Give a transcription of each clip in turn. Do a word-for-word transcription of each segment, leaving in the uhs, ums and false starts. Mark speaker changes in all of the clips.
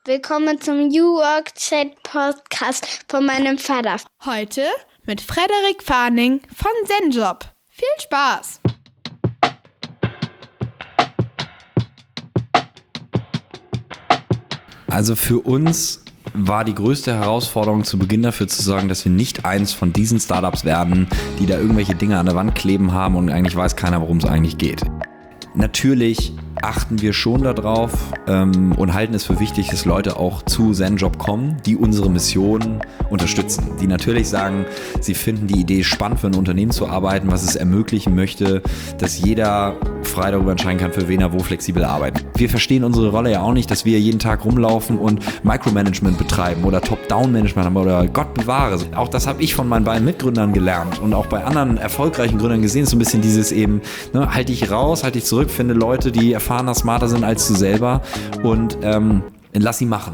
Speaker 1: Willkommen zum New Work Chat Podcast von meinem Vater.
Speaker 2: Heute mit Frederik Farning von Zenjob. Viel Spaß!
Speaker 3: Also für uns war die größte Herausforderung zu Beginn dafür zu sorgen, dass wir nicht eins von diesen Startups werden, die da irgendwelche Dinge an der Wand kleben haben und eigentlich weiß keiner, worum es eigentlich geht. Natürlich achten wir schon darauf ähm, und halten es für wichtig, dass Leute auch zu Zenjob kommen, die unsere Mission unterstützen. Die natürlich sagen, sie finden die Idee spannend, für ein Unternehmen zu arbeiten, was es ermöglichen möchte, dass jeder frei darüber entscheiden kann, für wen er wo flexibel arbeitet. Wir verstehen unsere Rolle ja auch nicht, dass wir jeden Tag rumlaufen und Micromanagement betreiben oder Top-Down-Management haben oder Gott bewahre. Auch das habe ich von meinen beiden Mitgründern gelernt und auch bei anderen erfolgreichen Gründern gesehen, so ein bisschen dieses eben, ne, halt dich raus, halt dich zurück, finde Leute, die erfahrener, smarter sind als du selber und ähm, lass sie machen.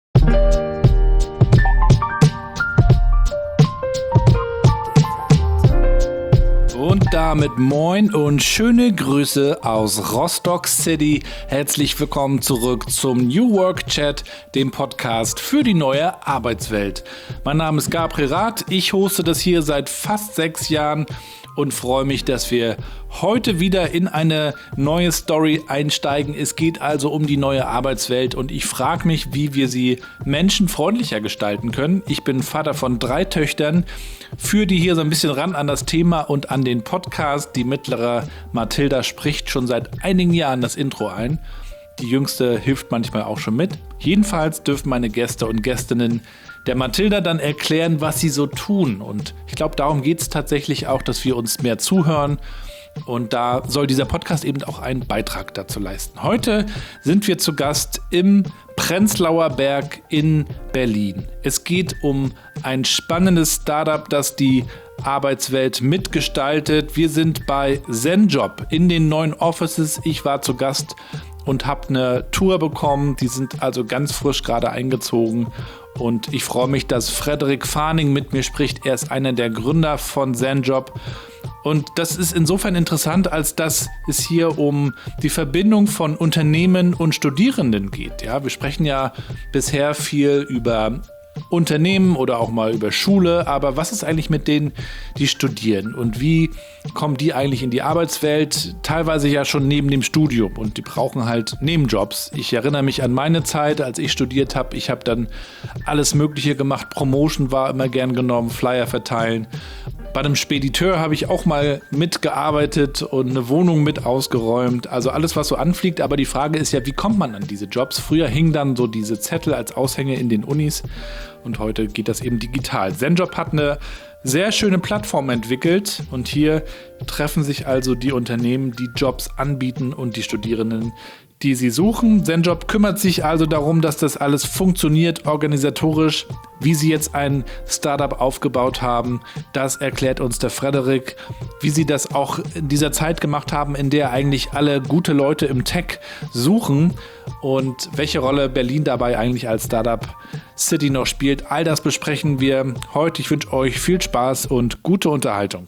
Speaker 4: Und damit moin und schöne Grüße aus Rostock City. Herzlich willkommen zurück zum New Work Chat, dem Podcast für die neue Arbeitswelt. Mein Name ist Gabriel Rath, ich hoste das hier seit fast sechs Jahren und freue mich, dass wir heute wieder in eine neue Story einsteigen. Es geht also um die neue Arbeitswelt und ich frage mich, wie wir sie menschenfreundlicher gestalten können. Ich bin Vater von drei Töchtern, führe die hier so ein bisschen ran an das Thema und an den Podcast. Die mittlere Mathilda spricht schon seit einigen Jahren das Intro ein. Die jüngste hilft manchmal auch schon mit. Jedenfalls dürfen meine Gäste und Gästinnen der Mathilda dann erklären, was sie so tun. Und ich glaube, darum geht es tatsächlich auch, dass wir uns mehr zuhören. Und da soll dieser Podcast eben auch einen Beitrag dazu leisten. Heute sind wir zu Gast im Prenzlauer Berg in Berlin. Es geht um ein spannendes Startup, das die Arbeitswelt mitgestaltet. Wir sind bei Zenjob in den neuen Offices. Ich war zu Gast und habe eine Tour bekommen. Die sind also ganz frisch gerade eingezogen. Und ich freue mich, dass Frederik Farning mit mir spricht. Er ist einer der Gründer von Zenjob. Und das ist insofern interessant, als dass es hier um die Verbindung von Unternehmen und Studierenden geht. Ja, wir sprechen ja bisher viel über Unternehmen oder auch mal über Schule, aber was ist eigentlich mit denen, die studieren und wie kommen die eigentlich in die Arbeitswelt, teilweise ja schon neben dem Studium und die brauchen halt Nebenjobs. Ich erinnere mich an meine Zeit, als ich studiert habe, ich habe dann alles Mögliche gemacht, Promotion war immer gern genommen, Flyer verteilen. Bei einem Spediteur habe ich auch mal mitgearbeitet und eine Wohnung mit ausgeräumt, also alles, was so anfliegt, aber die Frage ist ja, wie kommt man an diese Jobs? Früher hingen dann so diese Zettel als Aushänge in den Unis und heute geht das eben digital. Zenjob hat eine sehr schöne Plattform entwickelt und hier treffen sich also die Unternehmen, die Jobs anbieten und die Studierenden, die sie suchen. Zenjob kümmert sich also darum, dass das alles funktioniert, organisatorisch, wie sie jetzt ein Startup aufgebaut haben. Das erklärt uns der Frederik, wie sie das auch in dieser Zeit gemacht haben, in der eigentlich alle gute Leute im Tech suchen und welche Rolle Berlin dabei eigentlich als Startup City noch spielt. All das besprechen wir heute. Ich wünsche euch viel Spaß und gute Unterhaltung.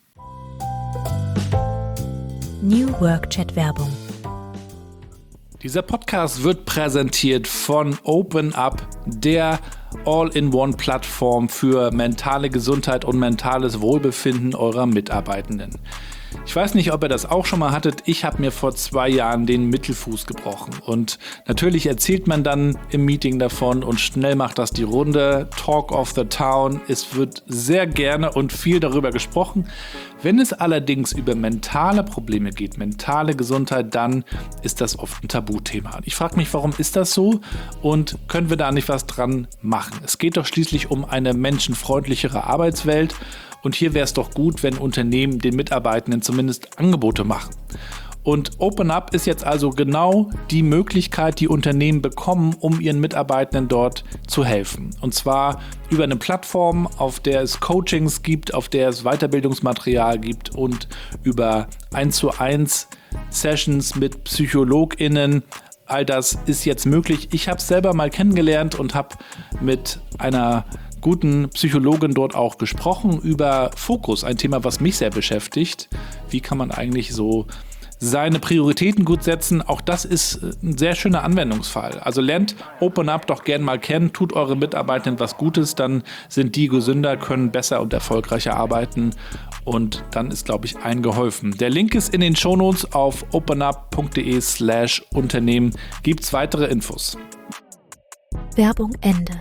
Speaker 5: New Work Chat Werbung.
Speaker 4: Dieser Podcast wird präsentiert von OpenUp, der All-in-One-Plattform für mentale Gesundheit und mentales Wohlbefinden eurer Mitarbeitenden. Ich weiß nicht, ob ihr das auch schon mal hattet. Ich habe mir vor zwei Jahren den Mittelfuß gebrochen. Und natürlich erzählt man dann im Meeting davon und schnell macht das die Runde. Talk of the Town. Es wird sehr gerne und viel darüber gesprochen. Wenn es allerdings über mentale Probleme geht, mentale Gesundheit, dann ist das oft ein Tabuthema. Ich frage mich, warum ist das so und können wir da nicht was dran machen? Es geht doch schließlich um eine menschenfreundlichere Arbeitswelt. Und hier wäre es doch gut, wenn Unternehmen den Mitarbeitenden zumindest Angebote machen. Und OpenUp ist jetzt also genau die Möglichkeit, die Unternehmen bekommen, um ihren Mitarbeitenden dort zu helfen. Und zwar über eine Plattform, auf der es Coachings gibt, auf der es Weiterbildungsmaterial gibt und über eins zu eins Sessions mit PsychologInnen. All das ist jetzt möglich. Ich habe es selber mal kennengelernt und habe mit einer guten Psychologin dort auch gesprochen über Fokus, ein Thema, was mich sehr beschäftigt. Wie kann man eigentlich so seine Prioritäten gut setzen, auch das ist ein sehr schöner Anwendungsfall. Also lernt Open Up doch gern mal kennen, tut eure Mitarbeitenden was Gutes, dann sind die gesünder, können besser und erfolgreicher arbeiten und dann ist, glaube ich, allen geholfen. Der Link ist in den Shownotes auf openup.de slash Unternehmen. Gibt's weitere Infos.
Speaker 5: Werbung Ende.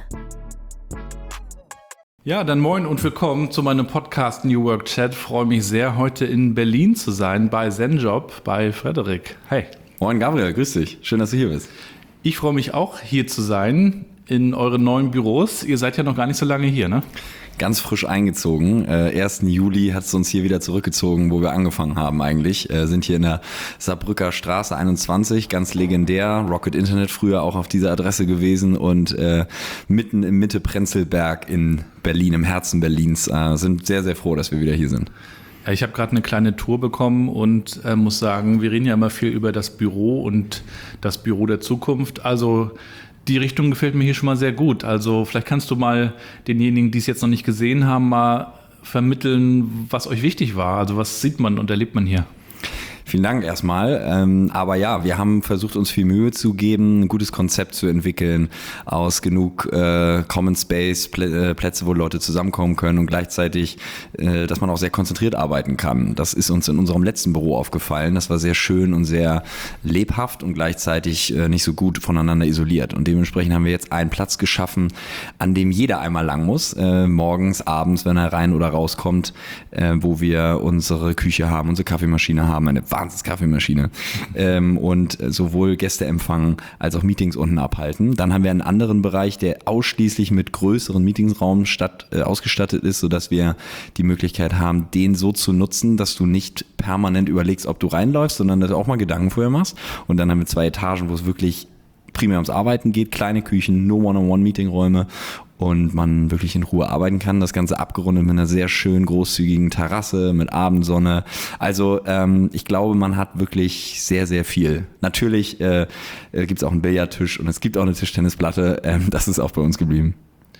Speaker 4: Ja, dann moin und willkommen zu meinem Podcast New Work Chat. Freue mich sehr, heute in Berlin zu sein bei Zenjob, bei Frederik. Hey.
Speaker 3: Moin Gabriel, grüß dich. Schön, dass du hier bist.
Speaker 4: Ich freue mich auch, hier zu sein in euren neuen Büros. Ihr seid ja noch gar nicht so lange hier, ne?
Speaker 3: Ganz frisch eingezogen. Äh, ersten Juli hat es uns hier wieder zurückgezogen, wo wir angefangen haben eigentlich. Äh, sind hier in der Saarbrücker Straße einundzwanzig, ganz legendär. Rocket Internet früher auch auf dieser Adresse gewesen und äh, mitten im Mitte Prenzlberg in Berlin, im Herzen Berlins. Äh, sind sehr, sehr froh, dass wir wieder hier sind.
Speaker 4: Ja, ich habe gerade eine kleine Tour bekommen und äh, muss sagen, wir reden ja immer viel über das Büro und das Büro der Zukunft. Also die Richtung gefällt mir hier schon mal sehr gut. Also vielleicht kannst du mal denjenigen, die es jetzt noch nicht gesehen haben, mal vermitteln, was euch wichtig war. Also was sieht man und erlebt man hier?
Speaker 3: Vielen Dank erstmal. Ähm, aber ja, wir haben versucht, uns viel Mühe zu geben, ein gutes Konzept zu entwickeln, aus genug äh, Common Space, Plä- äh, Plätze, wo Leute zusammenkommen können und gleichzeitig, äh, dass man auch sehr konzentriert arbeiten kann. Das ist uns in unserem letzten Büro aufgefallen. Das war sehr schön und sehr lebhaft und gleichzeitig äh, nicht so gut voneinander isoliert. Und dementsprechend haben wir jetzt einen Platz geschaffen, an dem jeder einmal lang muss, äh, morgens, abends, wenn er rein oder rauskommt, äh, wo wir unsere Küche haben, unsere Kaffeemaschine haben, eine Wahnsinns-Kaffeemaschine ähm, und sowohl Gäste empfangen als auch Meetings unten abhalten. Dann haben wir einen anderen Bereich, der ausschließlich mit größeren Meetingsraum statt, äh, ausgestattet ist, sodass wir die Möglichkeit haben, den so zu nutzen, dass du nicht permanent überlegst, ob du reinläufst, sondern dass du auch mal Gedanken vorher machst. Und dann haben wir zwei Etagen, wo es wirklich primär ums Arbeiten geht, kleine Küchen, nur One-on-One-Meetingräume und man wirklich in Ruhe arbeiten kann. Das Ganze abgerundet mit einer sehr schön großzügigen Terrasse, mit Abendsonne. Also ähm, ich glaube, man hat wirklich sehr, sehr viel. Natürlich äh, äh, gibt es auch einen Billardtisch und es gibt auch eine Tischtennisplatte. Ähm, das ist auch bei uns geblieben.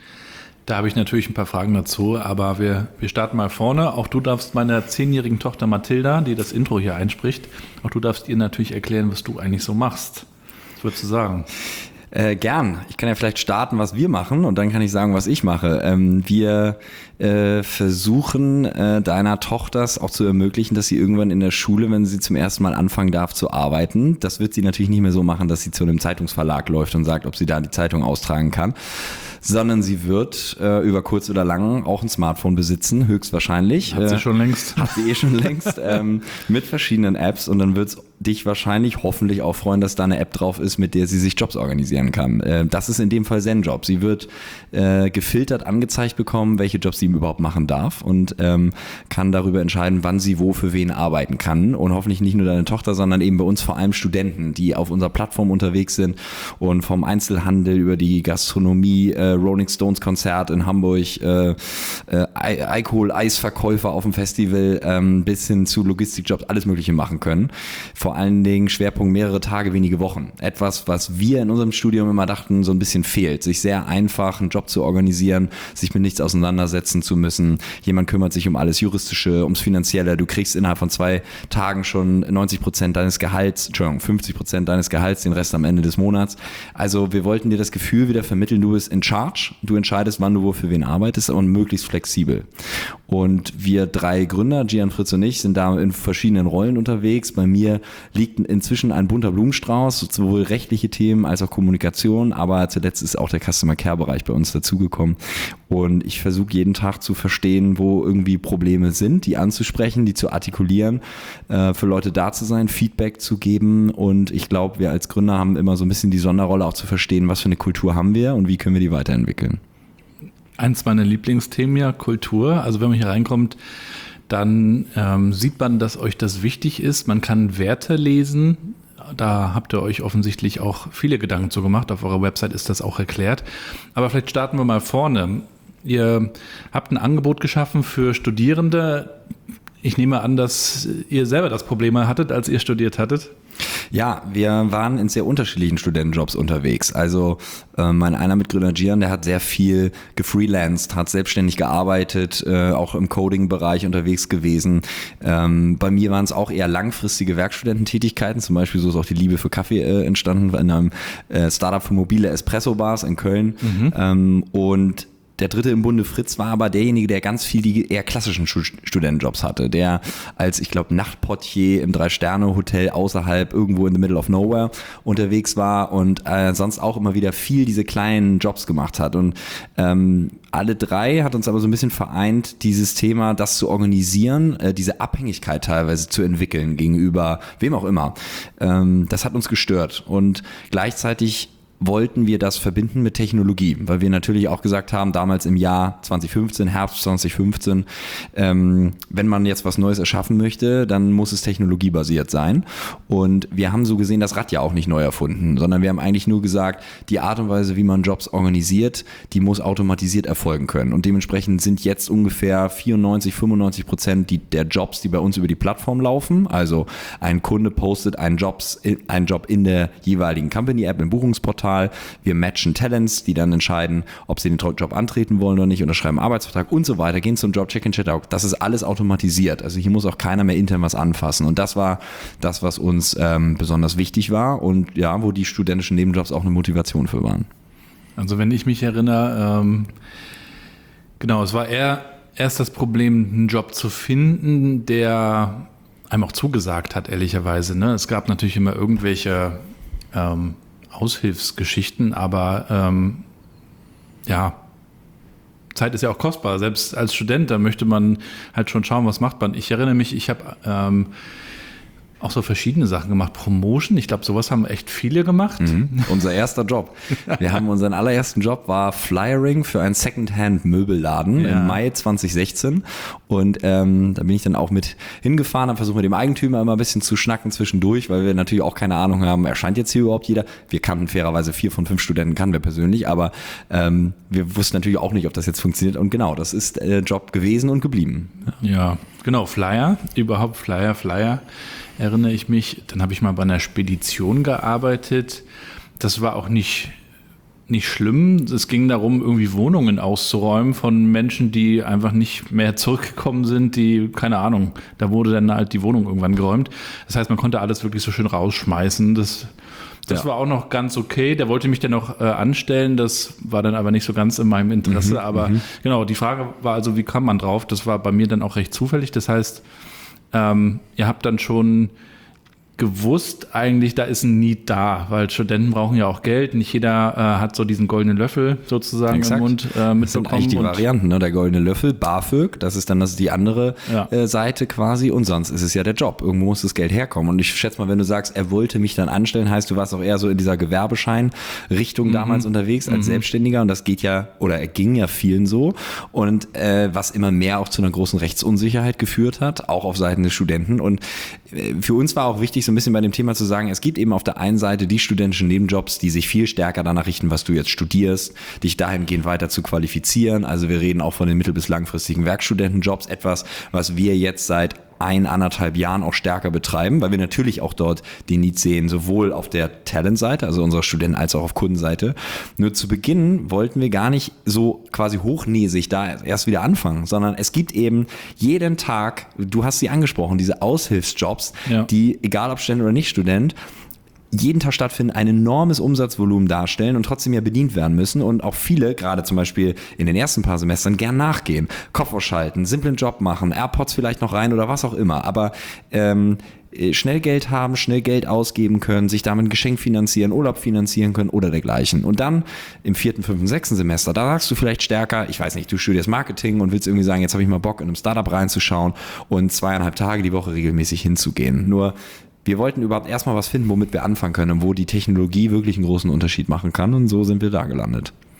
Speaker 4: Da habe ich natürlich ein paar Fragen dazu, aber wir, wir starten mal vorne. Auch du darfst meiner zehnjährigen Tochter Mathilda, die das Intro hier einspricht, auch du darfst ihr natürlich erklären, was du eigentlich so machst. Was würdest du sagen?
Speaker 3: Äh, gern. Ich kann ja vielleicht starten, was wir machen und dann kann ich sagen, was ich mache. Ähm, wir äh, versuchen äh, deiner Tochter es auch zu ermöglichen, dass sie irgendwann in der Schule, wenn sie zum ersten Mal anfangen darf zu arbeiten, das wird sie natürlich nicht mehr so machen, dass sie zu einem Zeitungsverlag läuft und sagt, ob sie da die Zeitung austragen kann, sondern sie wird äh, über kurz oder lang auch ein Smartphone besitzen, höchstwahrscheinlich.
Speaker 4: Hat sie schon längst.
Speaker 3: Hat sie eh schon längst, ähm, mit verschiedenen Apps und dann wird es dich wahrscheinlich hoffentlich auch freuen, dass da eine App drauf ist, mit der sie sich Jobs organisieren kann. Äh, das ist in dem Fall Zenjob. Sie wird äh, gefiltert angezeigt bekommen, welche Jobs sie überhaupt machen darf und ähm, kann darüber entscheiden, wann sie wo für wen arbeiten kann und hoffentlich nicht nur deine Tochter, sondern eben bei uns vor allem Studenten, die auf unserer Plattform unterwegs sind und vom Einzelhandel über die Gastronomie, äh, Rolling Stones Konzert in Hamburg, äh, äh, Alkohol, Eisverkäufer auf dem Festival ähm, bis hin zu Logistikjobs alles Mögliche machen können. Vor allen Dingen Schwerpunkt mehrere Tage, wenige Wochen. Etwas, was wir in unserem Studium immer dachten, so ein bisschen fehlt. Sich sehr einfach einen Job zu organisieren, sich mit nichts auseinandersetzen zu müssen. Jemand kümmert sich um alles Juristische, ums Finanzielle. Du kriegst innerhalb von zwei Tagen schon neunzig Prozent deines Gehalts, Entschuldigung, fünfzig Prozent deines Gehalts, den Rest am Ende des Monats. Also wir wollten dir das Gefühl wieder vermitteln, du bist in charge, du entscheidest, wann du wo für wen arbeitest und möglichst flexibel. Und wir drei Gründer, Gian, Fritz und ich, sind da in verschiedenen Rollen unterwegs. Bei mir liegt inzwischen ein bunter Blumenstrauß, sowohl rechtliche Themen als auch Kommunikation, aber zuletzt ist auch der Customer Care Bereich bei uns dazugekommen. Und ich versuche jeden Tag zu verstehen, wo irgendwie Probleme sind, die anzusprechen, die zu artikulieren, äh, für Leute da zu sein, Feedback zu geben. Und ich glaube, wir als Gründer haben immer so ein bisschen die Sonderrolle auch zu verstehen, was für eine Kultur haben wir und wie können wir die weiterentwickeln.
Speaker 4: Eins meiner Lieblingsthemen ja Kultur. Also wenn man hier reinkommt, dann ähm, sieht man, dass euch das wichtig ist. Man kann Werte lesen. Da habt ihr euch offensichtlich auch viele Gedanken zu gemacht. Auf eurer Website ist das auch erklärt. Aber vielleicht starten wir mal vorne. Ihr habt ein Angebot geschaffen für Studierende. Ich nehme an, dass ihr selber das Problem hattet, als ihr studiert hattet.
Speaker 3: Ja, wir waren in sehr unterschiedlichen Studentenjobs unterwegs. Also äh, mein einer Mitgründer Gian, der hat sehr viel gefreelanced, hat selbstständig gearbeitet, äh, auch im Coding-Bereich unterwegs gewesen. Ähm, bei mir waren es auch eher langfristige Werkstudententätigkeiten. Zum Beispiel so ist auch die Liebe für Kaffee äh, entstanden in einem äh, Startup für mobile Espresso-Bars in Köln. Mhm. Ähm, und der dritte im Bunde, Fritz, war aber derjenige, der ganz viel die eher klassischen Studentenjobs hatte, der als, ich glaube, Nachtportier im Drei-Sterne-Hotel außerhalb irgendwo in the middle of nowhere unterwegs war und äh, sonst auch immer wieder viel diese kleinen Jobs gemacht hat. Und ähm, alle drei hat uns aber so ein bisschen vereint, dieses Thema, das zu organisieren, äh, diese Abhängigkeit teilweise zu entwickeln gegenüber wem auch immer. Ähm, das hat uns gestört und gleichzeitig wollten wir das verbinden mit Technologie, weil wir natürlich auch gesagt haben, damals im Jahr zwanzig fünfzehn, Herbst zwanzig fünfzehn, ähm, wenn man jetzt was Neues erschaffen möchte, dann muss es technologiebasiert sein. Und wir haben so gesehen das Rad ja auch nicht neu erfunden, sondern wir haben eigentlich nur gesagt, die Art und Weise, wie man Jobs organisiert, die muss automatisiert erfolgen können. Und dementsprechend sind jetzt ungefähr vierundneunzig, fünfundneunzig Prozent die, der Jobs, die bei uns über die Plattform laufen. Also ein Kunde postet einen, Jobs, einen Job in der jeweiligen Company-App, im Buchungsportal. Wir matchen Talents, die dann entscheiden, ob sie den Job antreten wollen oder nicht, unterschreiben einen Arbeitsvertrag und so weiter, gehen zum Job, Check-in, Check-out. Das ist alles automatisiert. Also hier muss auch keiner mehr intern was anfassen. Und das war das, was uns ähm, besonders wichtig war und ja, wo die studentischen Nebenjobs auch eine Motivation für waren.
Speaker 4: Also wenn ich mich erinnere, ähm, genau, es war eher erst das Problem, einen Job zu finden, der einem auch zugesagt hat, ehrlicherweise. Ne? Es gab natürlich immer irgendwelche ähm, Aushilfsgeschichten, aber ähm, ja, Zeit ist ja auch kostbar. Selbst als Student, da möchte man halt schon schauen, was macht man. Ich erinnere mich, ich habe ähm, auch so verschiedene Sachen gemacht. Promotion, ich glaube, sowas haben echt viele gemacht.
Speaker 3: Mhm. Unser erster Job. Wir haben unseren allerersten Job war Flyering für einen Secondhand-Möbelladen ja. im Mai zwanzig sechzehn. Und ähm, da bin ich dann auch mit hingefahren, habe versucht mit dem Eigentümer immer ein bisschen zu schnacken zwischendurch, weil wir natürlich auch keine Ahnung haben, erscheint jetzt hier überhaupt jeder. Wir kannten fairerweise vier von fünf Studenten, kannten wir persönlich, aber ähm, wir wussten natürlich auch nicht, ob das jetzt funktioniert. Und genau, das ist der Job gewesen und geblieben.
Speaker 4: Ja, ja genau, Flyer, überhaupt Flyer, Flyer. Erinnere ich mich, dann habe ich mal bei einer Spedition gearbeitet. Das war auch nicht, nicht schlimm. Es ging darum, irgendwie Wohnungen auszuräumen von Menschen, die einfach nicht mehr zurückgekommen sind, die, keine Ahnung, da wurde dann halt die Wohnung irgendwann geräumt. Das heißt, man konnte alles wirklich so schön rausschmeißen. Das, das ja. war auch noch ganz okay. Der wollte mich dann noch äh, anstellen. Das war dann aber nicht so ganz in meinem Interesse. Mhm, aber m- genau, die Frage war also, wie kam man drauf? Das war bei mir dann auch recht zufällig. Das heißt, Ähm, ihr habt dann schon gewusst, eigentlich, da ist ein Need da, weil Studenten brauchen ja auch Geld. Nicht jeder äh, hat so diesen goldenen Löffel sozusagen Exakt. im Mund äh, mitbekommen. Das sind
Speaker 3: eigentlich die Varianten, ne? Der goldene Löffel, BAföG, das ist dann das die andere ja. äh, Seite quasi und sonst ist es ja der Job. Irgendwo muss das Geld herkommen und ich schätze mal, wenn du sagst, er wollte mich dann anstellen, heißt, du warst auch eher so in dieser Gewerbeschein-Richtung mhm. damals unterwegs als mhm. Selbstständiger und das geht ja, oder er ging ja vielen so und äh, was immer mehr auch zu einer großen Rechtsunsicherheit geführt hat, auch auf Seiten des Studenten und äh, für uns war auch wichtig, so ein bisschen bei dem Thema zu sagen, es gibt eben auf der einen Seite die studentischen Nebenjobs, die sich viel stärker danach richten, was du jetzt studierst, dich dahingehend weiter zu qualifizieren. Also wir reden auch von den mittel- bis langfristigen Werkstudentenjobs, etwas, was wir jetzt seit ein, anderthalb Jahren auch stärker betreiben, weil wir natürlich auch dort den Need sehen, sowohl auf der Talentseite, also unserer Studenten, als auch auf Kundenseite. Nur zu Beginn wollten wir gar nicht so quasi hochnäsig da erst wieder anfangen, sondern es gibt eben jeden Tag, du hast sie angesprochen, diese Aushilfsjobs, ja. die, egal ob Student oder nicht Student, jeden Tag stattfinden, ein enormes Umsatzvolumen darstellen und trotzdem ja bedient werden müssen und auch viele, gerade zum Beispiel in den ersten paar Semestern, gern nachgehen, Kopf ausschalten, simplen Job machen, AirPods vielleicht noch rein oder was auch immer, aber ähm, schnell Geld haben, schnell Geld ausgeben können, sich damit ein Geschenk finanzieren, Urlaub finanzieren können oder dergleichen. Und dann im vierten, fünften, sechsten Semester, da sagst du vielleicht stärker, ich weiß nicht, du studierst Marketing und willst irgendwie sagen, jetzt habe ich mal Bock, in einem Startup reinzuschauen und zweieinhalb Tage die Woche regelmäßig hinzugehen. Nur wir wollten überhaupt erstmal was finden, womit wir anfangen können und wo die Technologie wirklich einen großen Unterschied machen kann und so sind wir da gelandet.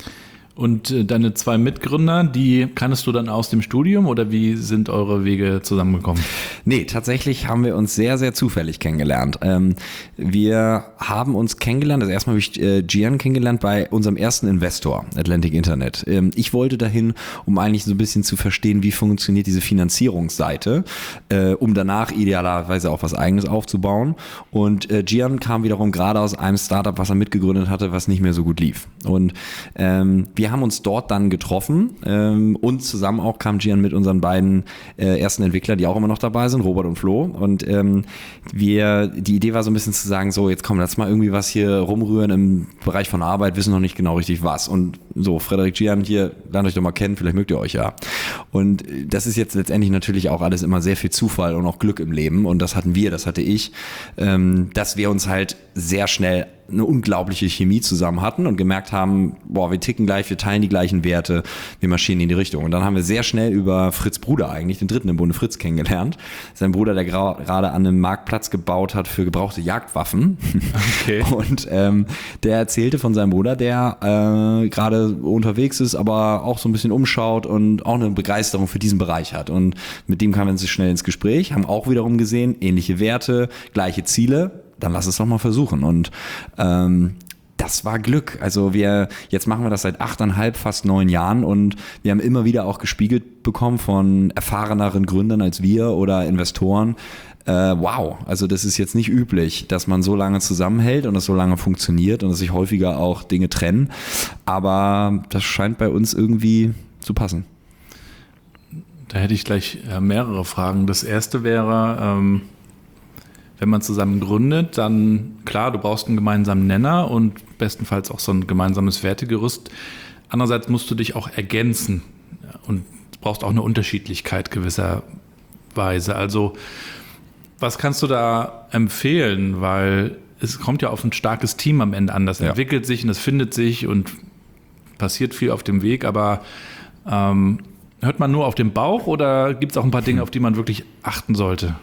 Speaker 4: Und äh, deine zwei Mitgründer, die kanntest du dann aus dem Studium oder wie sind eure Wege zusammengekommen?
Speaker 3: Nee, tatsächlich haben wir uns sehr, sehr zufällig kennengelernt. Ähm, wir haben uns kennengelernt, also erstmal habe ich äh, Gian kennengelernt bei unserem ersten Investor, Atlantic Internet. Ähm, ich wollte dahin, um eigentlich so ein bisschen zu verstehen, wie funktioniert diese Finanzierungsseite, äh, um danach idealerweise auch was Eigenes aufzubauen. Und äh, Gian kam wiederum gerade aus einem Startup, was er mitgegründet hatte, was nicht mehr so gut lief. Und ähm, wir haben uns dort dann getroffen ähm, und zusammen auch kam Gian mit unseren beiden äh, ersten Entwicklern, die auch immer noch dabei sind, Robert und Flo. Und ähm, wir, die Idee war so ein bisschen zu sagen, so jetzt komm, lass mal irgendwie was hier rumrühren im Bereich von Arbeit, wissen noch nicht genau richtig was. Und so, Frederik, Gian, hier, lernt euch doch mal kennen, vielleicht mögt ihr euch ja. Und das ist jetzt letztendlich natürlich auch alles immer sehr viel Zufall und auch Glück im Leben. Und das hatten wir, das hatte ich, ähm, dass wir uns halt sehr schnell eine unglaubliche Chemie zusammen hatten und gemerkt haben, boah, wir ticken gleich, wir teilen die gleichen Werte, wir marschieren in die Richtung. Und dann haben wir sehr schnell über Fritz Bruder eigentlich, den dritten im Bunde, Fritz, kennengelernt. Sein Bruder, der gra- gerade an einem Marktplatz gebaut hat für gebrauchte Jagdwaffen.
Speaker 4: Okay.
Speaker 3: Und ähm, der erzählte von seinem Bruder, der äh, gerade unterwegs ist, aber auch so ein bisschen umschaut und auch eine Begeisterung für diesen Bereich hat. Und mit dem kamen wir schnell ins Gespräch, haben auch wiederum gesehen, ähnliche Werte, gleiche Ziele. Dann lass es doch mal versuchen. Und ähm, das war Glück. Also wir, jetzt machen wir das seit achteinhalb, fast neun Jahren und wir haben immer wieder auch gespiegelt bekommen von erfahreneren Gründern als wir oder Investoren. Äh, wow, also das ist jetzt nicht üblich, dass man so lange zusammenhält und es so lange funktioniert und dass sich häufiger auch Dinge trennen. Aber das scheint bei uns irgendwie zu passen.
Speaker 4: Da hätte ich gleich äh, mehrere Fragen. Das erste wäre, ähm wenn man zusammen gründet, dann klar, du brauchst einen gemeinsamen Nenner und bestenfalls auch so ein gemeinsames Wertegerüst. Andererseits musst du dich auch ergänzen und du brauchst auch eine Unterschiedlichkeit gewisserweise. Also was kannst du da empfehlen? Weil es kommt ja auf ein starkes Team am Ende an. Das ja. entwickelt sich und es findet sich und passiert viel auf dem Weg, aber ähm, hört man nur auf den Bauch oder gibt es auch ein paar Dinge, auf die man wirklich achten sollte?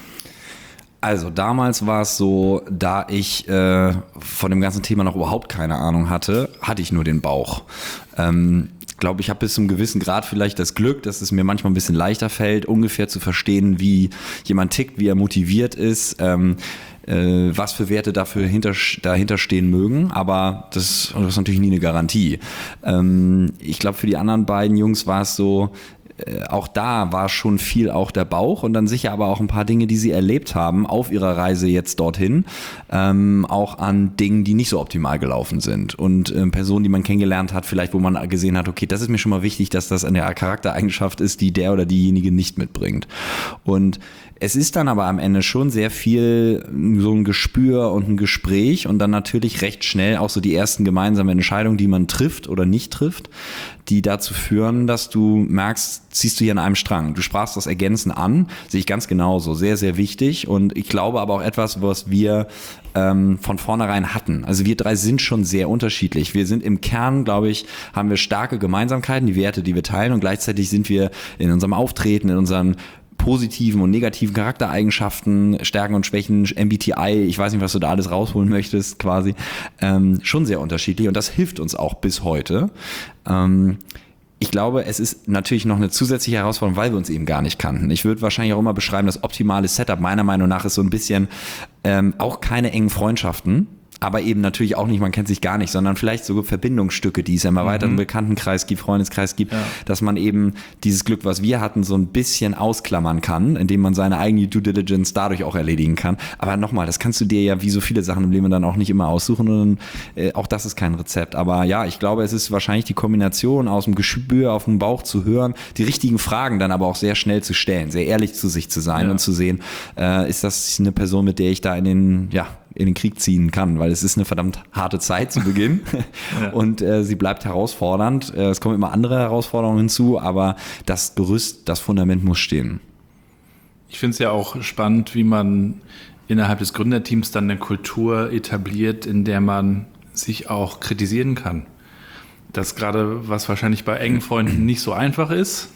Speaker 3: Also damals war es so, da ich äh, von dem ganzen Thema noch überhaupt keine Ahnung hatte, hatte ich nur den Bauch. Ähm, ich glaube, ich habe bis zu einem gewissen Grad vielleicht das Glück, dass es mir manchmal ein bisschen leichter fällt, ungefähr zu verstehen, wie jemand tickt, wie er motiviert ist, ähm, äh, was für Werte dafür hinter, dahinter stehen mögen. Aber das, das ist natürlich nie eine Garantie. Ähm, ich glaube, für die anderen beiden Jungs war es so, auch da war schon viel auch der Bauch und dann sicher aber auch ein paar Dinge, die sie erlebt haben auf ihrer Reise jetzt dorthin, ähm, auch an Dingen, die nicht so optimal gelaufen sind und ähm, Personen, die man kennengelernt hat, vielleicht wo man gesehen hat, okay, das ist mir schon mal wichtig, dass das eine Charaktereigenschaft ist, die der oder diejenige nicht mitbringt. Und es ist dann aber am Ende schon sehr viel so ein Gespür und ein Gespräch und dann natürlich recht schnell auch so die ersten gemeinsamen Entscheidungen, die man trifft oder nicht trifft, die dazu führen, dass du merkst, ziehst du hier an einem Strang. Du sprachst das Ergänzen an, sehe ich ganz genauso, sehr, sehr wichtig und ich glaube aber auch etwas, was wir ähm, von vornherein hatten. Also wir drei sind schon sehr unterschiedlich. Wir sind im Kern, glaube ich, haben wir starke Gemeinsamkeiten, die Werte, die wir teilen und gleichzeitig sind wir in unserem Auftreten, in unseren positiven und negativen Charaktereigenschaften, Stärken und Schwächen, M B T I, ich weiß nicht, was du da alles rausholen möchtest, quasi, ähm, schon sehr unterschiedlich und das hilft uns auch bis heute. Ähm, ich glaube, es ist natürlich noch eine zusätzliche Herausforderung, weil wir uns eben gar nicht kannten. Ich würde wahrscheinlich auch immer beschreiben, das optimale Setup meiner Meinung nach ist so ein bisschen ähm, auch keine engen Freundschaften, aber eben natürlich auch nicht, man kennt sich gar nicht, sondern vielleicht sogar Verbindungsstücke, die es ja im erweiterten mhm. Bekanntenkreis gibt, Freundeskreis gibt, ja. dass man eben dieses Glück, was wir hatten, so ein bisschen ausklammern kann, indem man seine eigene Due Diligence dadurch auch erledigen kann. Aber nochmal, das kannst du dir ja wie so viele Sachen im Leben dann auch nicht immer aussuchen und äh, auch das ist kein Rezept. Aber ja, ich glaube, es ist wahrscheinlich die Kombination aus dem Gespür auf dem Bauch zu hören, die richtigen Fragen dann aber auch sehr schnell zu stellen, sehr ehrlich zu sich zu sein ja. und zu sehen, äh, ist das eine Person, mit der ich da in den, ja, in den Krieg ziehen kann, weil es ist eine verdammt harte Zeit zu Beginn ja. und äh, sie bleibt herausfordernd. Äh, es kommen immer andere Herausforderungen hinzu, aber das Gerüst, das Fundament muss stehen.
Speaker 4: Ich finde es ja auch spannend, wie man innerhalb des Gründerteams dann eine Kultur etabliert, in der man sich auch kritisieren kann. Das gerade, was wahrscheinlich bei engen Freunden nicht so einfach ist.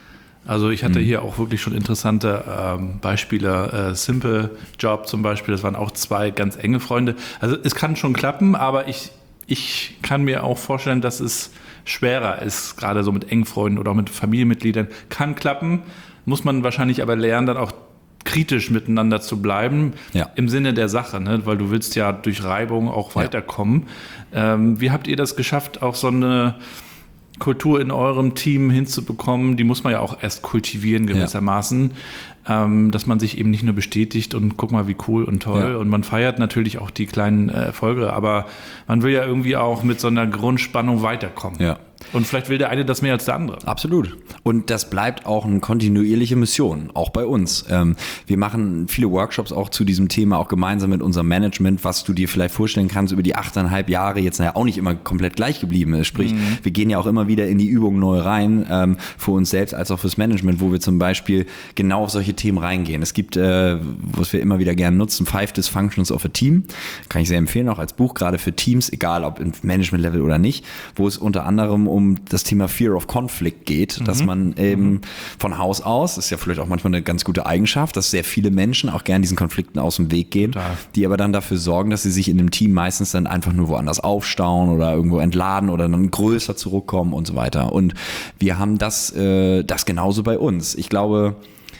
Speaker 4: Also ich hatte hier auch wirklich schon interessante ähm, Beispiele, äh, Simple Job zum Beispiel, das waren auch zwei ganz enge Freunde. Also es kann schon klappen, aber ich, ich kann mir auch vorstellen, dass es schwerer ist, gerade so mit engen Freunden oder auch mit Familienmitgliedern. Kann klappen, muss man wahrscheinlich aber lernen, dann auch kritisch miteinander zu bleiben,
Speaker 3: ja.
Speaker 4: im Sinne der Sache, ne? Weil du willst ja durch Reibung auch weiterkommen. Ja. Ähm, wie habt ihr das geschafft, auch so eine Kultur in eurem Team hinzubekommen? Die muss man ja auch erst kultivieren gewissermaßen, ja. ähm, dass man sich eben nicht nur bestätigt und guck mal, wie cool und toll. Ja. Und man feiert natürlich auch die kleinen äh, Erfolge, aber man will ja irgendwie auch mit so einer Grundspannung weiterkommen.
Speaker 3: Ja.
Speaker 4: Und vielleicht will der eine das mehr als der andere.
Speaker 3: Absolut. Und das bleibt auch eine kontinuierliche Mission, auch bei uns. Ähm, wir machen viele Workshops auch zu diesem Thema, auch gemeinsam mit unserem Management, was du dir vielleicht vorstellen kannst, über die achteinhalb Jahre jetzt naja auch nicht immer komplett gleich geblieben ist. Sprich, mhm. wir gehen ja auch immer wieder in die Übungen neu rein, ähm, für uns selbst als auch fürs Management, wo wir zum Beispiel genau auf solche Themen reingehen. Es gibt, äh, was wir immer wieder gerne nutzen, Five Dysfunctions of a Team. Kann ich sehr empfehlen, auch als Buch, gerade für Teams, egal ob im Management-Level oder nicht, wo es unter anderem um das Thema Fear of Conflict geht, mhm. dass man eben mhm. von Haus aus, das ist ja vielleicht auch manchmal eine ganz gute Eigenschaft, dass sehr viele Menschen auch gerne diesen Konflikten aus dem Weg gehen, Total. Die aber dann dafür sorgen, dass sie sich in dem Team meistens dann einfach nur woanders aufstauen oder irgendwo entladen oder dann größer zurückkommen und so weiter. Und wir haben das, äh, das genauso bei uns. Ich glaube,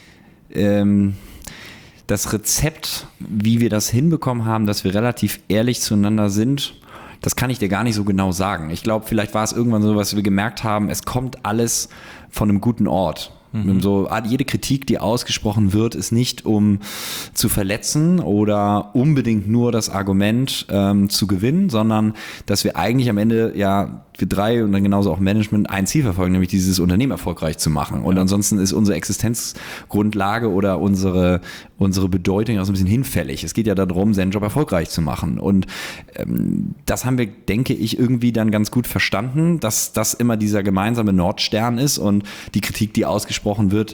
Speaker 3: ähm, das Rezept, wie wir das hinbekommen haben, dass wir relativ ehrlich zueinander sind, das kann ich dir gar nicht so genau sagen. Ich glaube, vielleicht war es irgendwann so, was wir gemerkt haben, es kommt alles von einem guten Ort. Mhm. So, jede Kritik, die ausgesprochen wird, ist nicht um zu verletzen oder unbedingt nur das Argument ähm, zu gewinnen, sondern dass wir eigentlich am Ende, ja, wir drei und dann genauso auch Management ein Ziel verfolgen, nämlich dieses Unternehmen erfolgreich zu machen. Und ja. ansonsten ist unsere Existenzgrundlage oder unsere, unsere Bedeutung auch so ein bisschen hinfällig. Es geht ja darum, seinen Job erfolgreich zu machen. Und ähm, das haben wir, denke ich, irgendwie dann ganz gut verstanden, dass das immer dieser gemeinsame Nordstern ist und die Kritik, die ausgesprochen wird,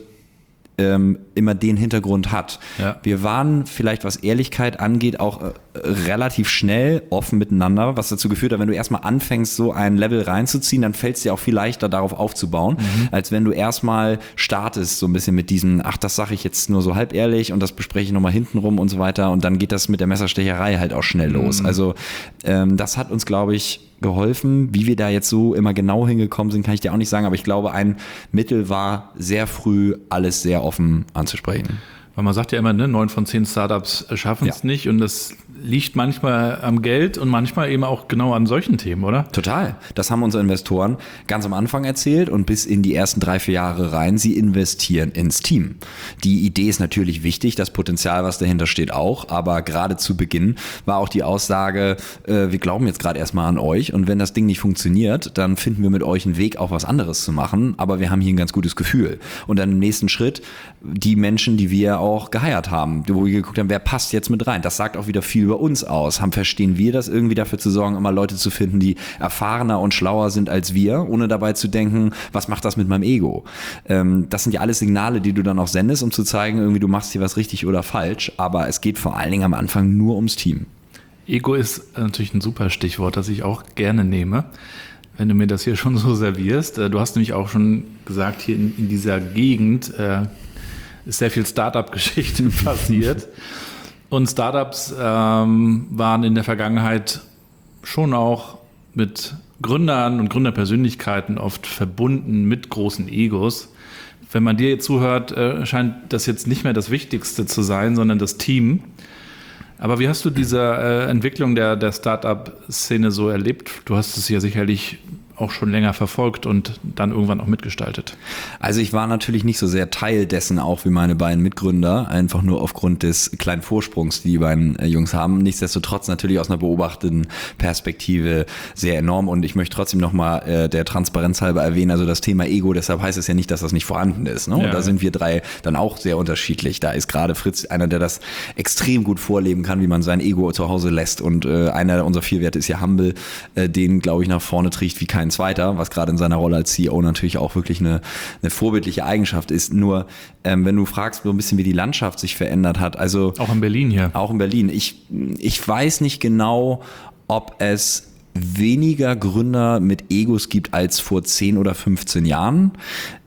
Speaker 3: ähm, immer den Hintergrund hat. Ja. Wir waren vielleicht, was Ehrlichkeit angeht, auch äh, relativ schnell offen miteinander, was dazu geführt hat, wenn du erstmal anfängst, so ein Level reinzuziehen, dann fällt es dir auch viel leichter, darauf aufzubauen, mhm. als wenn du erstmal startest, so ein bisschen mit diesem, ach, das sage ich jetzt nur so halb ehrlich und das bespreche ich nochmal hintenrum und so weiter und dann geht das mit der Messerstecherei halt auch schnell los. Mhm. Also ähm, das hat uns, glaube ich, geholfen. Wie wir da jetzt so immer genau hingekommen sind, kann ich dir auch nicht sagen, aber ich glaube, ein Mittel war, sehr früh alles sehr offen anzusprechen.
Speaker 4: Weil man sagt ja immer, ne, neun von zehn Startups schaffen es ja. nicht und das liegt manchmal am Geld und manchmal eben auch genau an solchen Themen, oder?
Speaker 3: Total. Das haben unsere Investoren ganz am Anfang erzählt und bis in die ersten drei, vier Jahre rein. Sie investieren ins Team. Die Idee ist natürlich wichtig, das Potenzial, was dahinter steht, auch. Aber gerade zu Beginn war auch die Aussage, äh, wir glauben jetzt gerade erstmal an euch und wenn das Ding nicht funktioniert, dann finden wir mit euch einen Weg, auch was anderes zu machen. Aber wir haben hier ein ganz gutes Gefühl. Und dann im nächsten Schritt die Menschen, die wir auch geheiert haben, wo wir geguckt haben, wer passt jetzt mit rein. Das sagt auch wieder viel über uns aus. Haben, verstehen wir das irgendwie dafür zu sorgen, immer Leute zu finden, die erfahrener und schlauer sind als wir, ohne dabei zu denken, was macht das mit meinem Ego? Ähm, das sind ja alles Signale, die du dann auch sendest, um zu zeigen, irgendwie du machst hier was richtig oder falsch. Aber es geht vor allen Dingen am Anfang nur ums Team.
Speaker 4: Ego ist natürlich ein super Stichwort, das ich auch gerne nehme, wenn du mir das hier schon so servierst. Du hast nämlich auch schon gesagt, hier in, in dieser Gegend äh, ist sehr viel Startup-Geschichte passiert. Und Startups ähm, waren in der Vergangenheit schon auch mit Gründern und Gründerpersönlichkeiten oft verbunden mit großen Egos. Wenn man dir jetzt zuhört, äh, scheint das jetzt nicht mehr das Wichtigste zu sein, sondern das Team. Aber wie hast du diese äh, Entwicklung der, der Startup-Szene so erlebt? Du hast es ja sicherlich auch schon länger verfolgt und dann irgendwann auch mitgestaltet.
Speaker 3: Also ich war natürlich nicht so sehr Teil dessen, auch wie meine beiden Mitgründer, einfach nur aufgrund des kleinen Vorsprungs, die die beiden Jungs haben. Nichtsdestotrotz natürlich aus einer beobachtenden Perspektive sehr enorm und ich möchte trotzdem nochmal äh, der Transparenz halber erwähnen, also das Thema Ego, deshalb heißt es ja nicht, dass das nicht vorhanden ist. Ne? Ja, und da ja. sind wir drei dann auch sehr unterschiedlich. Da ist gerade Fritz einer, der das extrem gut vorleben kann, wie man sein Ego zu Hause lässt und äh, einer unserer vier Werte ist ja Humble, äh, den glaube ich nach vorne trägt wie kein Zweiter, was gerade in seiner Rolle als C E O natürlich auch wirklich eine, eine vorbildliche Eigenschaft ist. Nur, ähm, wenn du fragst, so ein bisschen, wie die Landschaft sich verändert hat, also
Speaker 4: auch in Berlin hier.
Speaker 3: Auch in Berlin. Ich, ich weiß nicht genau, ob es weniger Gründer mit Egos gibt als vor zehn oder fünfzehn Jahren.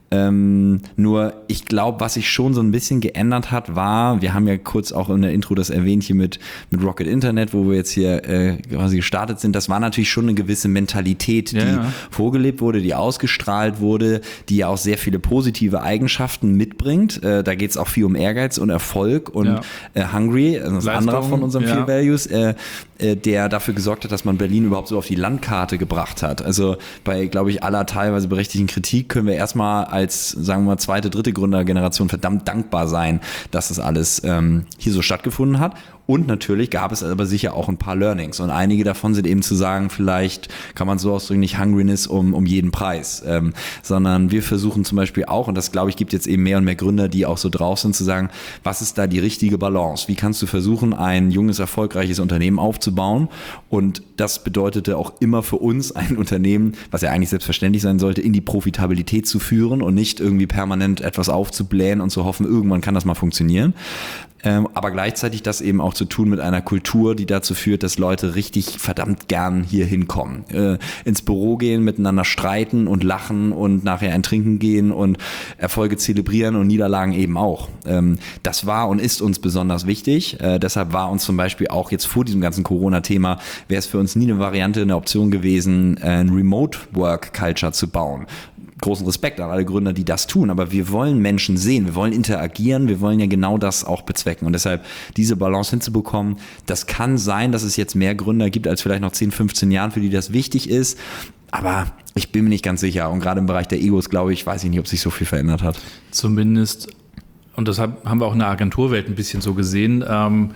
Speaker 3: Ähm, nur ich glaube, was sich schon so ein bisschen geändert hat, war, wir haben ja kurz auch in der Intro das erwähnt hier mit, mit Rocket Internet, wo wir jetzt hier äh, quasi gestartet sind, das war natürlich schon eine gewisse Mentalität, die
Speaker 4: ja, ja.
Speaker 3: vorgelebt wurde, die ausgestrahlt wurde, die ja auch sehr viele positive Eigenschaften mitbringt. Äh, da geht es auch viel um Ehrgeiz und Erfolg und
Speaker 4: ja.
Speaker 3: äh, Hungry, also das
Speaker 4: Leistung,
Speaker 3: andere von unseren
Speaker 4: ja.
Speaker 3: vier Values, äh, äh, der dafür gesorgt hat, dass man Berlin überhaupt so auf die Landkarte gebracht hat. Also bei, glaube ich, aller teilweise berechtigten Kritik können wir erstmal als, sagen wir mal, zweite, dritte Gründergeneration verdammt dankbar sein, dass das alles ähm, hier so stattgefunden hat. Und natürlich gab es aber sicher auch ein paar Learnings. Und einige davon sind eben zu sagen, vielleicht kann man so ausdrücken, nicht Hungriness um, um jeden Preis. Ähm, sondern wir versuchen zum Beispiel auch, und das glaube ich gibt jetzt eben mehr und mehr Gründer, die auch so drauf sind, zu sagen, was ist da die richtige Balance? Wie kannst du versuchen, ein junges, erfolgreiches Unternehmen aufzubauen? Und das bedeutete auch immer für uns, ein Unternehmen, was ja eigentlich selbstverständlich sein sollte, in die Profitabilität zu führen und nicht irgendwie permanent etwas aufzublähen und zu hoffen, irgendwann kann das mal funktionieren. Ähm, aber gleichzeitig das eben auch zu tun mit einer Kultur, die dazu führt, dass Leute richtig verdammt gern hier hinkommen. Äh, ins Büro gehen, miteinander streiten und lachen und nachher ein Trinken gehen und Erfolge zelebrieren und Niederlagen eben auch. Ähm, das war und ist uns besonders wichtig. Äh, deshalb war uns zum Beispiel auch jetzt vor diesem ganzen Corona-Thema, wäre es für uns nie eine Variante, eine Option gewesen, äh, ein Remote-Work-Culture zu bauen. Großen Respekt an alle Gründer, die das tun, aber wir wollen Menschen sehen, wir wollen interagieren, wir wollen ja genau das auch bezwecken und deshalb diese Balance hinzubekommen, das kann sein, dass es jetzt mehr Gründer gibt als vielleicht noch zehn, fünfzehn Jahren, für die das wichtig ist, aber ich bin mir nicht ganz sicher und gerade im Bereich der Egos, glaube ich, weiß ich nicht, ob sich so viel verändert hat.
Speaker 4: Zumindest, und das haben wir auch in der Agenturwelt ein bisschen so gesehen, ähm,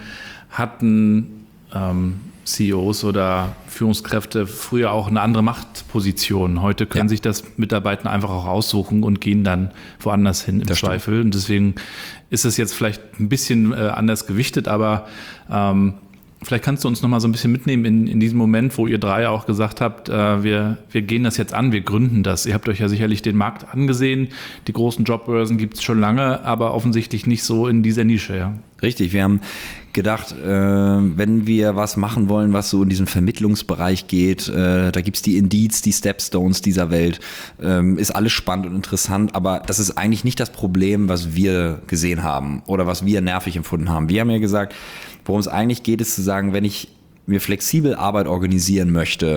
Speaker 4: hatten ähm, C E Os oder Führungskräfte früher auch eine andere Machtposition. Heute können ja. sich das Mitarbeiter einfach auch aussuchen und gehen dann woanders hin im
Speaker 3: das
Speaker 4: Zweifel. Stimmt. Und deswegen ist es jetzt vielleicht ein bisschen äh, anders gewichtet, aber ähm, vielleicht kannst du uns noch mal so ein bisschen mitnehmen in, in diesem Moment, wo ihr drei auch gesagt habt, äh, wir, wir gehen das jetzt an, wir gründen das. Ihr habt euch ja sicherlich den Markt angesehen. Die großen Jobbörsen gibt es schon lange, aber offensichtlich nicht so in dieser Nische. Ja.
Speaker 3: Richtig, wir haben gedacht, äh, wenn wir was machen wollen, was so in diesen Vermittlungsbereich geht, äh, da gibt's die Indeeds, die Stepstones dieser Welt, ähm, ist alles spannend und interessant, aber das ist eigentlich nicht das Problem, was wir gesehen haben oder was wir nervig empfunden haben. Wir haben ja gesagt, worum es eigentlich geht, ist zu sagen, wenn ich mir flexibel Arbeit organisieren möchte,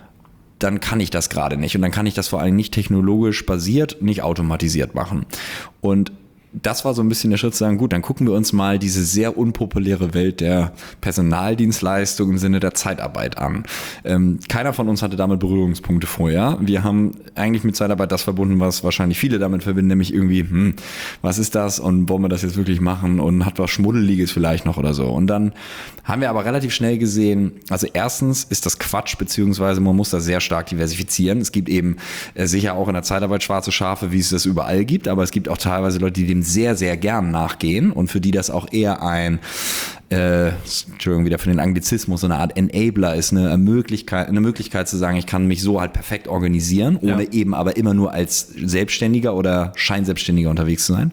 Speaker 3: dann kann ich das gerade nicht und dann kann ich das vor allem nicht technologisch basiert, nicht automatisiert machen. Und das war so ein bisschen der Schritt zu sagen, gut, dann gucken wir uns mal diese sehr unpopuläre Welt der Personaldienstleistung im Sinne der Zeitarbeit an. Ähm, keiner von uns hatte damit Berührungspunkte vorher. Wir haben eigentlich mit Zeitarbeit das verbunden, was wahrscheinlich viele damit verbinden, nämlich irgendwie, hm, was ist das und wollen wir das jetzt wirklich machen und hat was Schmuddeliges vielleicht noch oder so. Und dann haben wir aber relativ schnell gesehen, also erstens ist das Quatsch, beziehungsweise man muss das sehr stark diversifizieren. Es gibt eben äh, sicher auch in der Zeitarbeit schwarze Schafe, wie es das überall gibt, aber es gibt auch teilweise Leute, die dem sehr, sehr gern nachgehen und für die das auch eher ein, äh, Entschuldigung, wieder für den Anglizismus, so eine Art Enabler ist, eine Möglichkeit, eine Möglichkeit zu sagen, ich kann mich so halt perfekt organisieren, ohne ja. eben aber immer nur als Selbstständiger oder Scheinselbstständiger unterwegs zu sein.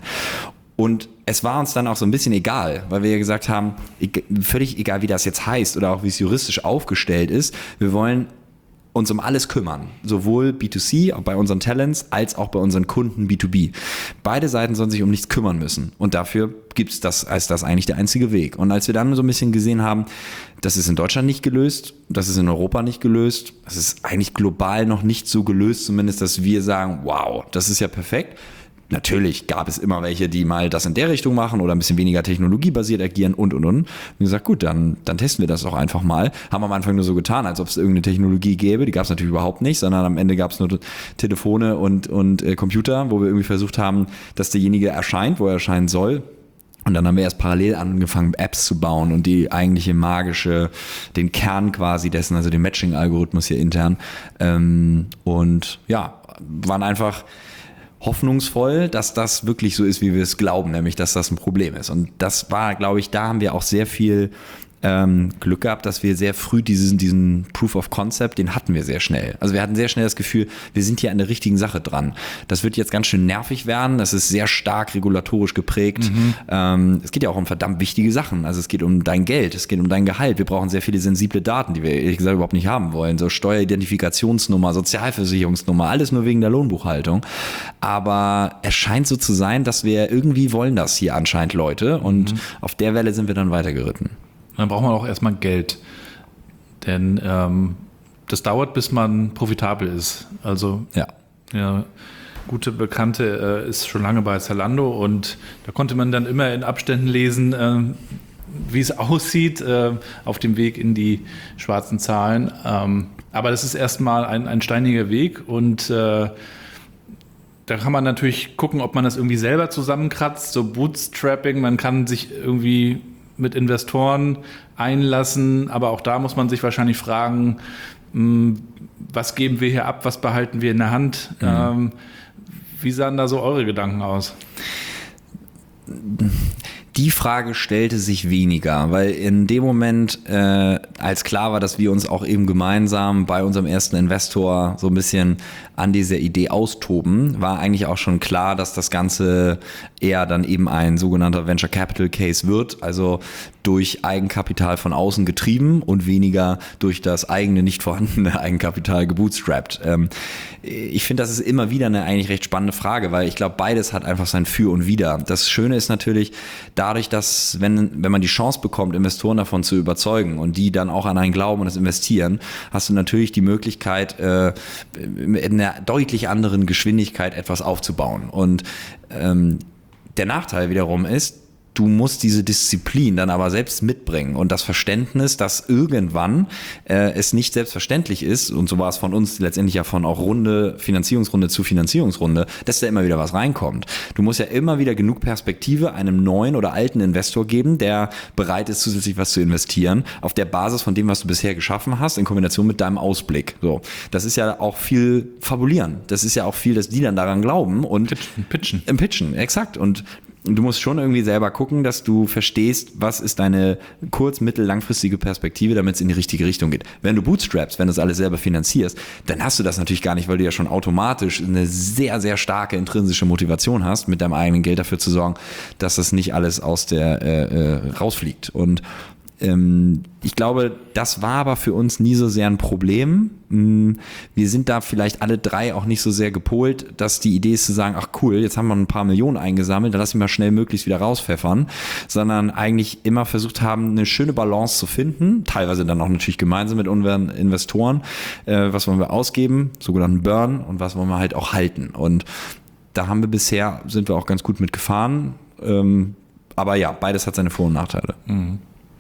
Speaker 3: Und es war uns dann auch so ein bisschen egal, weil wir ja gesagt haben, völlig egal, wie das jetzt heißt oder auch wie es juristisch aufgestellt ist, wir wollen uns um alles kümmern, sowohl B zwei C, auch bei unseren Talents, als auch bei unseren Kunden B zwei B. Beide Seiten sollen sich um nichts kümmern müssen und dafür gibt es das als das eigentlich der einzige Weg. Und als wir dann so ein bisschen gesehen haben, das ist in Deutschland nicht gelöst, das ist in Europa nicht gelöst, das ist eigentlich global noch nicht so gelöst, zumindest, dass wir sagen, wow, das ist ja perfekt. Natürlich gab es immer welche, die mal das in der Richtung machen oder ein bisschen weniger technologiebasiert agieren und, und, und. Und gesagt, gut, dann, dann testen wir das auch einfach mal. Haben am Anfang nur so getan, als ob es irgendeine Technologie gäbe. Die gab es natürlich überhaupt nicht, sondern am Ende gab es nur Telefone und, und äh, Computer, wo wir irgendwie versucht haben, dass derjenige erscheint, wo er erscheinen soll. Und dann haben wir erst parallel angefangen, Apps zu bauen und die eigentliche magische, den Kern quasi dessen, also den Matching-Algorithmus hier intern. Ähm, und ja, waren einfach hoffnungsvoll, dass das wirklich so ist, wie wir es glauben, nämlich, dass das ein Problem ist. Und das war, glaube ich, da haben wir auch sehr viel ähm, Glück gehabt, dass wir sehr früh diesen, diesen Proof of Concept, den hatten wir sehr schnell. Also wir hatten sehr schnell das Gefühl, wir sind hier an der richtigen Sache dran. Das wird jetzt ganz schön nervig werden, das ist sehr stark regulatorisch geprägt. Mhm. Ähm, es geht ja auch um verdammt wichtige Sachen. Also es geht um dein Geld, es geht um dein Gehalt. Wir brauchen sehr viele sensible Daten, die wir ehrlich gesagt überhaupt nicht haben wollen. So Steueridentifikationsnummer, Sozialversicherungsnummer, alles nur wegen der Lohnbuchhaltung. Aber es scheint so zu sein, dass wir irgendwie wollen das hier anscheinend Leute und mhm. auf der Welle sind wir dann weitergeritten.
Speaker 4: Dann braucht man auch erstmal Geld, denn ähm, das dauert, bis man profitabel ist. Also
Speaker 3: ja,
Speaker 4: ja gute Bekannte äh, ist schon lange bei Zalando und da konnte man dann immer in Abständen lesen, äh, wie es aussieht äh, auf dem Weg in die schwarzen Zahlen. Ähm, aber das ist erstmal ein, ein steiniger Weg und äh, da kann man natürlich gucken, ob man das irgendwie selber zusammenkratzt, so Bootstrapping, man kann sich irgendwie mit Investoren einlassen, aber auch da muss man sich wahrscheinlich fragen, was geben wir hier ab, was behalten wir in der Hand? Mhm. Ähm, wie sahen da so eure Gedanken aus?
Speaker 3: Die Frage stellte sich weniger, weil in dem Moment, äh, als klar war, dass wir uns auch eben gemeinsam bei unserem ersten Investor so ein bisschen an dieser Idee austoben, war eigentlich auch schon klar, dass das Ganze eher dann eben ein sogenannter Venture Capital Case wird, also durch Eigenkapital von außen getrieben und weniger durch das eigene, nicht vorhandene Eigenkapital gebootstrapped. Ähm, ich finde, das ist immer wieder eine eigentlich recht spannende Frage, weil ich glaube, beides hat einfach sein Für und Wider. Das Schöne ist natürlich, dadurch, dass, wenn, wenn man die Chance bekommt, Investoren davon zu überzeugen und die dann auch an einen glauben und das investieren, hast du natürlich die Möglichkeit, äh, in einer deutlich anderen Geschwindigkeit etwas aufzubauen. Und ähm, der Nachteil wiederum ist, du musst diese Disziplin dann aber selbst mitbringen und das Verständnis, dass irgendwann äh, es nicht selbstverständlich ist, und so war es von uns letztendlich ja von auch Runde, Finanzierungsrunde zu Finanzierungsrunde, dass da immer wieder was reinkommt. Du musst ja immer wieder genug Perspektive einem neuen oder alten Investor geben, der bereit ist, zusätzlich was zu investieren, auf der Basis von dem, was du bisher geschaffen hast, in Kombination mit deinem Ausblick. So, das ist ja auch viel Fabulieren. Das ist ja auch viel, dass die dann daran glauben und
Speaker 4: Pitchen. Pitchen.
Speaker 3: Im Pitchen, exakt. Und du musst schon irgendwie selber gucken, dass du verstehst, was ist deine kurz-, mittel-, langfristige Perspektive, damit es in die richtige Richtung geht. Wenn du bootstrappst, wenn du das alles selber finanzierst, dann hast du das natürlich gar nicht, weil du ja schon automatisch eine sehr, sehr starke intrinsische Motivation hast, mit deinem eigenen Geld dafür zu sorgen, dass das nicht alles aus der äh, äh, rausfliegt. Und ähm, ich glaube, das war aber für uns nie so sehr ein Problem. Wir sind da vielleicht alle drei auch nicht so sehr gepolt, dass die Idee ist zu sagen, ach cool, jetzt haben wir ein paar Millionen eingesammelt, dann lass ich mal schnell möglichst wieder rauspfeffern, sondern eigentlich immer versucht haben, eine schöne Balance zu finden, teilweise dann auch natürlich gemeinsam mit unseren Investoren, äh, was wollen wir ausgeben, sogenannten Burn, und was wollen wir halt auch halten. Und da haben wir bisher, sind wir auch ganz gut mitgefahren, ähm, aber ja, beides hat seine Vor- und Nachteile.
Speaker 4: Mhm.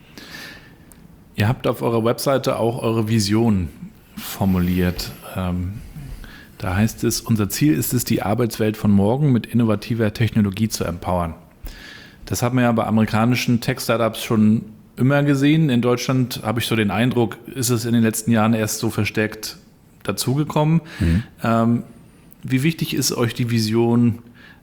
Speaker 4: Ihr habt auf eurer Webseite auch eure Vision formuliert. Ähm, da heißt es, unser Ziel ist es, die Arbeitswelt von morgen mit innovativer Technologie zu empowern. Das haben wir ja bei amerikanischen Tech-Startups schon immer gesehen. In Deutschland habe ich so den Eindruck, ist es in den letzten Jahren erst so verstärkt dazugekommen. Mhm. Ähm, wie wichtig ist euch die Vision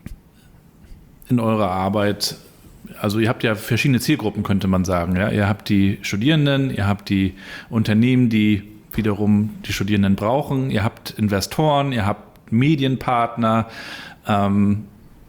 Speaker 4: in eurer Arbeit? Also ihr habt ja verschiedene Zielgruppen, könnte man sagen. Ja? Ihr habt die Studierenden, ihr habt die Unternehmen, die wiederum die Studierenden brauchen, ihr habt Investoren, ihr habt Medienpartner. Ähm,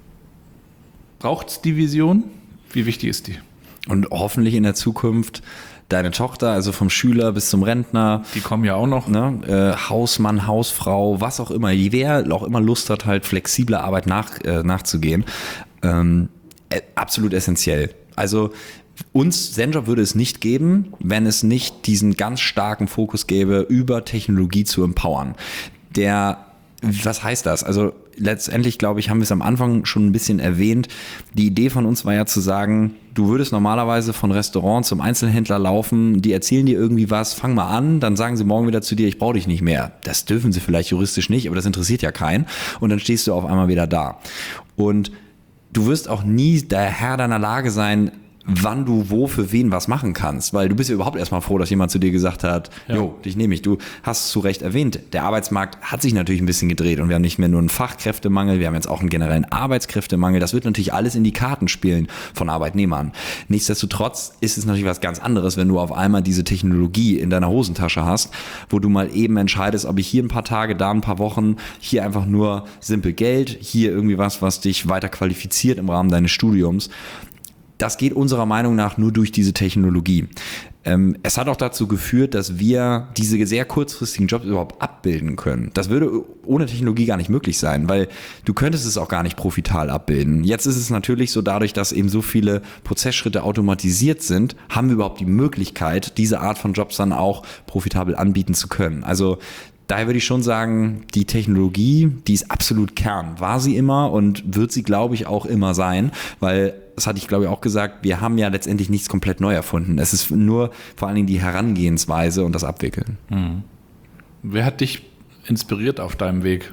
Speaker 4: braucht es die Vision? Wie wichtig ist die?
Speaker 3: Und hoffentlich in der Zukunft deine Tochter, also vom Schüler bis zum Rentner.
Speaker 4: Die kommen ja auch noch.
Speaker 3: Ne, äh, Hausmann, Hausfrau, was auch immer. Wer auch immer Lust hat, halt flexibler Arbeit nach, äh, nachzugehen. Ähm, äh, absolut essentiell. Also uns, Zenjob, würde es nicht geben, wenn es nicht diesen ganz starken Fokus gäbe, über Technologie zu empowern. Der, was heißt das? Also letztendlich, glaube ich, haben wir es am Anfang schon ein bisschen erwähnt. Die Idee von uns war ja zu sagen, du würdest normalerweise von Restaurant zum Einzelhändler laufen, die erzählen dir irgendwie was, fang mal an, dann sagen sie morgen wieder zu dir, ich brauche dich nicht mehr. Das dürfen sie vielleicht juristisch nicht, aber das interessiert ja keinen. Und dann stehst du auf einmal wieder da. Und du wirst auch nie der Herr deiner Lage sein, wann du wo für wen was machen kannst, weil du bist ja überhaupt erstmal froh, dass jemand zu dir gesagt hat,
Speaker 4: Ja.
Speaker 3: jo, dich nehme ich. Du hast es zu Recht erwähnt, der Arbeitsmarkt hat sich natürlich ein bisschen gedreht und wir haben nicht mehr nur einen Fachkräftemangel, wir haben jetzt auch einen generellen Arbeitskräftemangel. Das wird natürlich alles in die Karten spielen von Arbeitnehmern. Nichtsdestotrotz ist es natürlich was ganz anderes, wenn du auf einmal diese Technologie in deiner Hosentasche hast, wo du mal eben entscheidest, ob ich hier ein paar Tage, da ein paar Wochen, hier einfach nur simpel Geld, hier irgendwie was, was dich weiter qualifiziert im Rahmen deines Studiums. Das geht unserer Meinung nach nur durch diese Technologie. Ähm, es hat auch dazu geführt, dass wir diese sehr kurzfristigen Jobs überhaupt abbilden können. Das würde ohne Technologie gar nicht möglich sein, weil du könntest es auch gar nicht profitabel abbilden. Jetzt ist es natürlich so, dadurch, dass eben so viele Prozessschritte automatisiert sind, haben wir überhaupt die Möglichkeit, diese Art von Jobs dann auch profitabel anbieten zu können. Also daher würde ich schon sagen, die Technologie, die ist absolut Kern. War sie immer und wird sie, glaube ich, auch immer sein, weil, das hatte ich, glaube ich, auch gesagt, wir haben ja letztendlich nichts komplett neu erfunden. Es ist nur vor allen Dingen die Herangehensweise und das Abwickeln.
Speaker 4: Mhm. Wer hat dich inspiriert auf deinem Weg?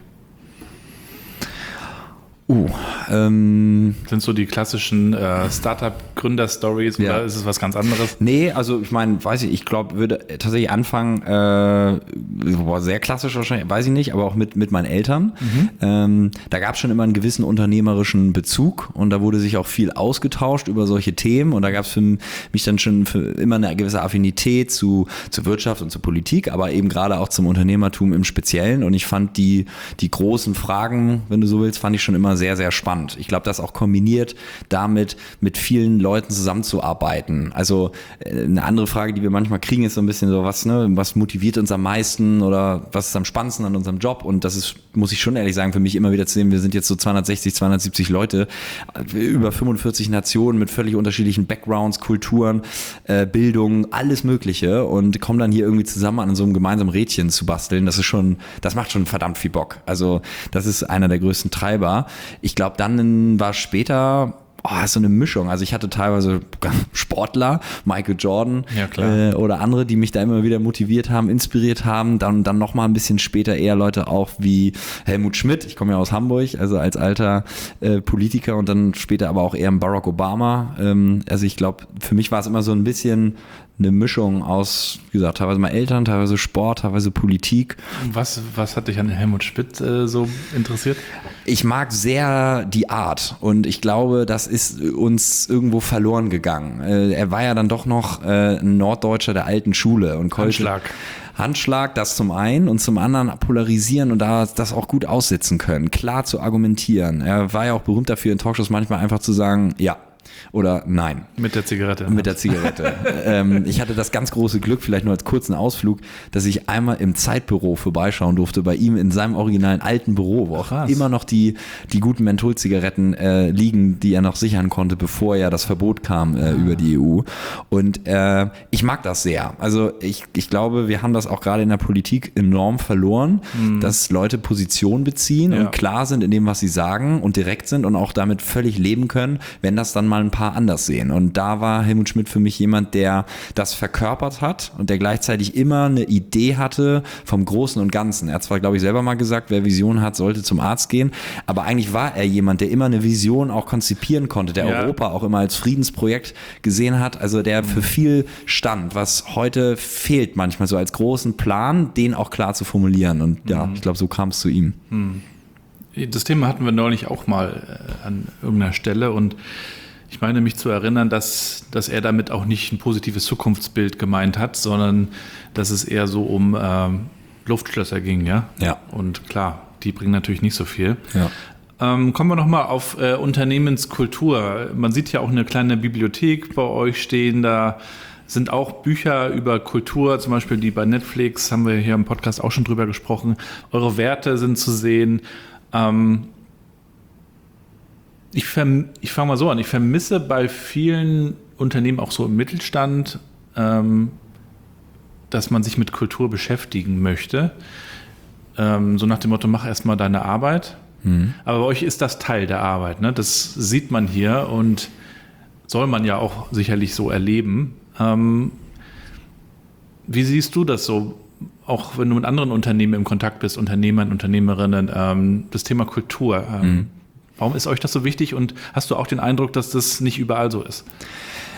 Speaker 3: Uh, ähm,
Speaker 4: Sind so die klassischen äh, Startup-Gründer-Stories
Speaker 3: Ja.
Speaker 4: oder ist es was ganz anderes?
Speaker 3: Nee, also ich meine, weiß ich, ich glaube, würde tatsächlich anfangen, äh, boah, sehr klassisch wahrscheinlich, weiß ich nicht, aber auch mit, mit meinen Eltern. Mhm. Ähm, da gab es schon immer einen gewissen unternehmerischen Bezug und da wurde sich auch viel ausgetauscht über solche Themen und da gab es für mich dann schon für immer eine gewisse Affinität zu, zu Wirtschaft und zu Politik, aber eben gerade auch zum Unternehmertum im Speziellen und ich fand die, die großen Fragen, wenn du so willst, fand ich schon immer sehr, sehr spannend. Ich glaube, das auch kombiniert damit, mit vielen Leuten zusammenzuarbeiten. Also eine andere Frage, die wir manchmal kriegen, ist so ein bisschen so, was, ne, was motiviert uns am meisten oder was ist am spannendsten an unserem Job? Und das ist, muss ich schon ehrlich sagen, für mich immer wieder zu sehen, wir sind jetzt so zweihundertsechzig, zweihundertsiebzig Leute, über fünfundvierzig Nationen mit völlig unterschiedlichen Backgrounds, Kulturen, äh, Bildung, alles Mögliche und kommen dann hier irgendwie zusammen an so einem gemeinsamen Rädchen zu basteln. Das ist schon, das macht schon verdammt viel Bock. Also das ist einer der größten Treiber. Ich glaube, dann war später oh, so eine Mischung. Also ich hatte teilweise Sportler, Michael Jordan
Speaker 4: Ja, klar.
Speaker 3: äh, oder andere, die mich da immer wieder motiviert haben, inspiriert haben. Dann, dann noch mal ein bisschen später eher Leute auch wie Helmut Schmidt. Ich komme ja aus Hamburg, also als alter äh, Politiker und dann später aber auch eher Barack Obama. Ähm, also ich glaube, für mich war es immer so ein bisschen eine Mischung aus, wie gesagt, teilweise mal Eltern, teilweise Sport, teilweise Politik.
Speaker 4: Was, was hat dich an Helmut Schmidt äh, so interessiert?
Speaker 3: Ich mag sehr die Art und ich glaube, das ist uns irgendwo verloren gegangen. Äh, er war ja dann doch noch äh, ein Norddeutscher der alten Schule und konnte
Speaker 4: Handschlag.
Speaker 3: Handschlag, das zum einen und zum anderen polarisieren und da das auch gut aussitzen können, klar zu argumentieren. Er war ja auch berühmt dafür, in Talkshows manchmal einfach zu sagen, ja oder nein.
Speaker 4: Mit der Zigarette.
Speaker 3: Mit der Zigarette. ähm, ich hatte das ganz große Glück, vielleicht nur als kurzen Ausflug, dass ich einmal im Zeitbüro vorbeischauen durfte, bei ihm in seinem originalen alten Büro, wo auch
Speaker 4: Krass.
Speaker 3: immer noch die, die guten Mentholzigaretten äh, liegen, die er noch sichern konnte, bevor ja das Verbot kam äh, über die E U. Und äh, ich mag das sehr. Also ich, ich glaube, wir haben das auch gerade in der Politik enorm verloren, mhm. dass Leute Position beziehen
Speaker 4: Ja.
Speaker 3: und klar sind in dem, was sie sagen und direkt sind und auch damit völlig leben können, wenn das dann mal ein paar anders sehen. Und da war Helmut Schmidt für mich jemand, der das verkörpert hat und der gleichzeitig immer eine Idee hatte vom Großen und Ganzen. Er hat zwar, glaube ich, selber mal gesagt, wer Vision hat, sollte zum Arzt gehen, aber eigentlich war er jemand, der immer eine Vision auch konzipieren konnte, der
Speaker 4: Ja.
Speaker 3: Europa auch immer als Friedensprojekt gesehen hat, also der für viel stand, was heute fehlt manchmal so als großen Plan, den auch klar zu formulieren. Und ja, ich glaube, so kam es zu ihm.
Speaker 4: Das Thema hatten wir neulich auch mal äh, an irgendeiner Stelle und ich meine mich zu erinnern, dass, dass er damit auch nicht ein positives Zukunftsbild gemeint hat, sondern dass es eher so um ähm, Luftschlösser ging, ja?
Speaker 3: Ja.
Speaker 4: Und klar, die bringen natürlich nicht so viel.
Speaker 3: Ja.
Speaker 4: Ähm, kommen wir nochmal auf äh, Unternehmenskultur. Man sieht ja auch eine kleine Bibliothek bei euch stehen, da sind auch Bücher über Kultur, zum Beispiel die bei Netflix, haben wir hier im Podcast auch schon drüber gesprochen. Eure Werte sind zu sehen. Ähm, Ich, verm- ich fange mal so an, ich vermisse bei vielen Unternehmen, auch so im Mittelstand, ähm, dass man sich mit Kultur beschäftigen möchte. Ähm, so nach dem Motto, mach erstmal deine Arbeit. Mhm. Aber bei euch ist das Teil der Arbeit, ne? Das sieht man hier und soll man ja auch sicherlich so erleben. Ähm, wie siehst du das so, auch wenn du mit anderen Unternehmen im Kontakt bist, Unternehmern, Unternehmerinnen, ähm, das Thema Kultur? Ähm,
Speaker 3: Mhm.
Speaker 4: Warum ist euch das so wichtig und hast du auch den Eindruck, dass das nicht überall so ist?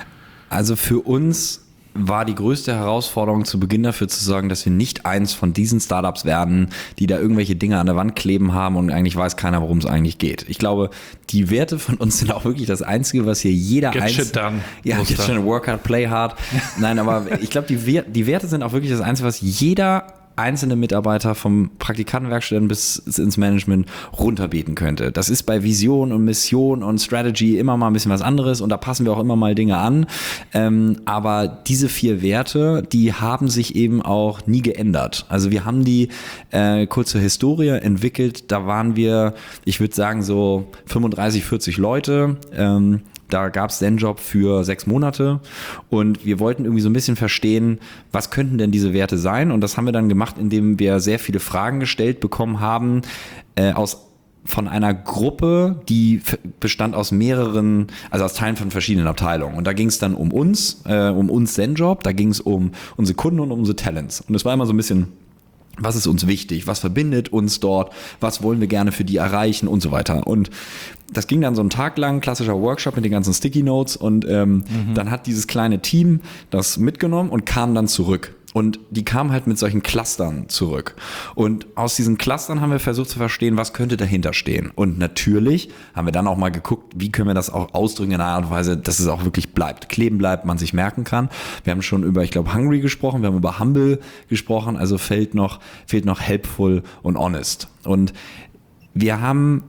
Speaker 3: Also für uns war die größte Herausforderung zu Beginn dafür zu sorgen, dass wir nicht eins von diesen Startups werden, die da irgendwelche Dinge an der Wand kleben haben und eigentlich weiß keiner, worum es eigentlich geht. Ich glaube, die Werte von uns sind auch wirklich das Einzige, was hier jeder
Speaker 4: Get
Speaker 3: einzelne...
Speaker 4: shit done.
Speaker 3: Ja, get shit done, work hard, play hard. Nein, aber ich glaube, die, Wer- die Werte sind auch wirklich das Einzige, was jeder einzelne Mitarbeiter vom Praktikantenwerkstudenten bis ins Management runterbeten könnte. Das ist bei Vision und Mission und Strategy immer mal ein bisschen was anderes und da passen wir auch immer mal Dinge an. Ähm, aber diese vier Werte, die haben sich eben auch nie geändert. Also wir haben die äh, kurz zur Historie entwickelt. Da waren wir, ich würde sagen so fünfunddreißig, vierzig Leute. Ähm, Da gab es Zenjob für sechs Monate und wir wollten irgendwie so ein bisschen verstehen, was könnten denn diese Werte sein? Und das haben wir dann gemacht, indem wir sehr viele Fragen gestellt bekommen haben äh, aus von einer Gruppe, die f- bestand aus mehreren, also aus Teilen von verschiedenen Abteilungen. Und da ging es dann um uns, äh, um uns Zenjob, da ging es um unsere Kunden und um unsere Talents. Und es war immer so ein bisschen, was ist uns wichtig, was verbindet uns dort, was wollen wir gerne für die erreichen und so weiter. Und das ging dann so einen Tag lang, klassischer Workshop mit den ganzen Sticky Notes und ähm, mhm. dann hat dieses kleine Team das mitgenommen und kam dann zurück. Und die kamen halt mit solchen Clustern zurück. Und aus diesen Clustern haben wir versucht zu verstehen, was könnte dahinter stehen. Und natürlich haben wir dann auch mal geguckt, wie können wir das auch ausdrücken in einer Art und Weise, dass es auch wirklich bleibt, kleben bleibt, man sich merken kann. Wir haben schon über, ich glaube, Hungry gesprochen, wir haben über Humble gesprochen, also fehlt noch, fehlt noch Helpful und Honest. Und wir haben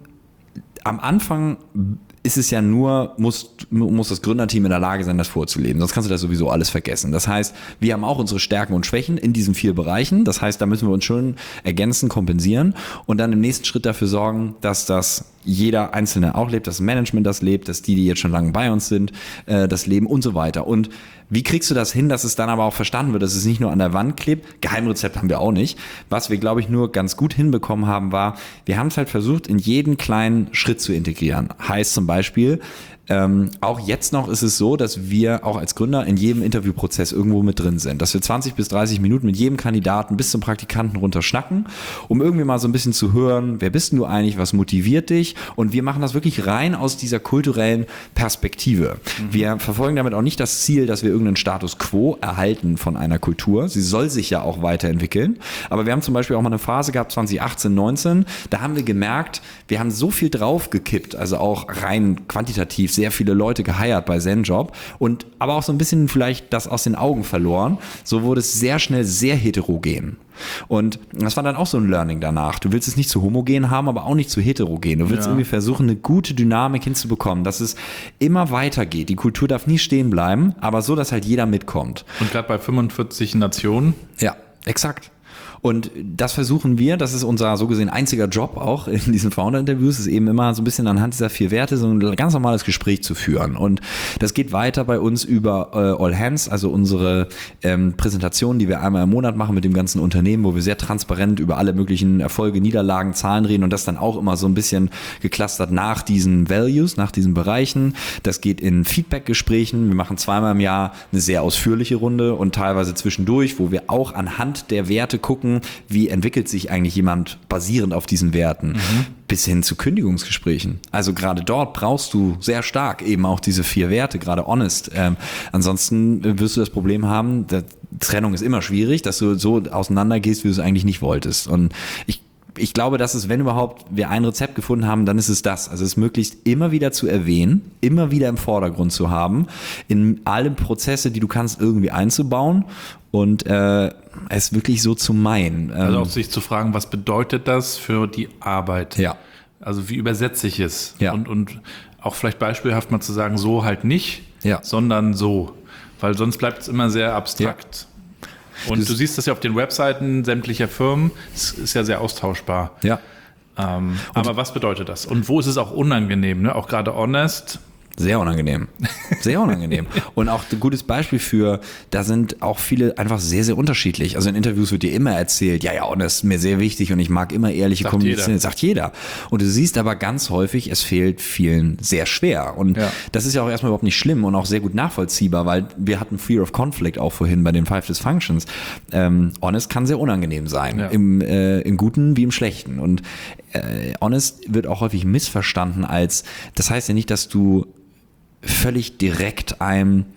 Speaker 3: am Anfang ist es ja nur, muss, muss das Gründerteam in der Lage sein, das vorzuleben. Sonst kannst du das sowieso alles vergessen. Das heißt, wir haben auch unsere Stärken und Schwächen in diesen vier Bereichen. Das heißt, da müssen wir uns schon ergänzen, kompensieren und dann im nächsten Schritt dafür sorgen, dass das jeder Einzelne auch lebt, dass das Management das lebt, dass die, die jetzt schon lange bei uns sind, äh, das leben und so weiter. Und wie kriegst du das hin, dass es dann aber auch verstanden wird, dass es nicht nur an der Wand klebt? Geheimrezept haben wir auch nicht. Was wir, glaube ich, nur ganz gut hinbekommen haben, war, wir haben es halt versucht, in jeden kleinen Schritt zu integrieren. Heißt zum Beispiel, ähm, auch jetzt noch ist es so, dass wir auch als Gründer in jedem Interviewprozess irgendwo mit drin sind. Dass wir zwanzig bis dreißig Minuten mit jedem Kandidaten bis zum Praktikanten runter schnacken, um irgendwie mal so ein bisschen zu hören, wer bist denn du eigentlich, was motiviert dich? Und wir machen das wirklich rein aus dieser kulturellen Perspektive. Mhm. Wir verfolgen damit auch nicht das Ziel, dass wir irgendeinen Status quo erhalten von einer Kultur. Sie soll sich ja auch weiterentwickeln. Aber wir haben zum Beispiel auch mal eine Phase gehabt, zwanzig achtzehn, neunzehn, da haben wir gemerkt, wir haben so viel draufgekippt, also auch rein quantitativ sehr viele Leute geheiert bei Zenjob und aber auch so ein bisschen vielleicht das aus den Augen verloren. So wurde es sehr schnell sehr heterogen. Und das war dann auch so ein Learning danach. Du willst es nicht zu homogen haben, aber auch nicht zu heterogen. Du willst ja. irgendwie versuchen, eine gute Dynamik hinzubekommen, dass es immer weitergeht. Die Kultur darf nie stehen bleiben, aber so, dass halt jeder mitkommt.
Speaker 4: Und gerade bei fünfundvierzig Nationen?
Speaker 3: Ja, exakt. Und das versuchen wir, das ist unser so gesehen einziger Job auch in diesen Founder-Interviews, ist eben immer so ein bisschen anhand dieser vier Werte so ein ganz normales Gespräch zu führen. Und das geht weiter bei uns über äh, All Hands, also unsere ähm, Präsentation, die wir einmal im Monat machen mit dem ganzen Unternehmen, wo wir sehr transparent über alle möglichen Erfolge, Niederlagen, Zahlen reden und das dann auch immer so ein bisschen geclustert nach diesen Values, nach diesen Bereichen. Das geht in Feedback-Gesprächen. Wir machen zweimal im Jahr eine sehr ausführliche Runde und teilweise zwischendurch, wo wir auch anhand der Werte gucken, wie entwickelt sich eigentlich jemand basierend auf diesen Werten, mhm. bis hin zu Kündigungsgesprächen. Also gerade dort brauchst du sehr stark eben auch diese vier Werte, gerade honest. Ähm, ansonsten wirst du das Problem haben, der Trennung ist immer schwierig, dass du so auseinandergehst, wie du es eigentlich nicht wolltest. Und ich Ich glaube, dass es, wenn überhaupt wir ein Rezept gefunden haben, dann ist es das. Also es möglichst immer wieder zu erwähnen, immer wieder im Vordergrund zu haben, in alle Prozesse, die du kannst, irgendwie einzubauen und äh, es wirklich so zu meinen.
Speaker 4: Also auch sich zu fragen, was bedeutet das für die Arbeit?
Speaker 3: Ja.
Speaker 4: Also wie übersetze ich es?
Speaker 3: Ja.
Speaker 4: Und, und auch vielleicht beispielhaft mal zu sagen, so halt nicht,
Speaker 3: ja. sondern
Speaker 4: so. Weil sonst bleibt es immer sehr abstrakt. Ja. Und das du siehst das ja auf den Webseiten sämtlicher Firmen, es ist ja sehr austauschbar.
Speaker 3: Ja.
Speaker 4: Ähm, aber was bedeutet das? Und wo ist es auch unangenehm, ne? Auch gerade honest?
Speaker 3: Sehr unangenehm. Sehr unangenehm. Und auch ein gutes Beispiel für, da sind auch viele einfach sehr, sehr unterschiedlich. Also in Interviews wird dir immer erzählt, ja, ja, und das ist mir sehr wichtig und ich mag immer ehrliche
Speaker 4: sagt
Speaker 3: Kommunizieren.
Speaker 4: Jeder.
Speaker 3: Sagt jeder. Und du siehst aber ganz häufig, es fehlt vielen sehr schwer. Und ja. das ist ja auch erstmal überhaupt nicht schlimm und auch sehr gut nachvollziehbar, weil wir hatten Fear of Conflict auch vorhin bei den Five Dysfunctions. Ähm, honest kann sehr unangenehm sein. Ja. Im, äh, im Guten wie im Schlechten. Und äh, honest wird auch häufig missverstanden als, das heißt ja nicht, dass du völlig direkt einem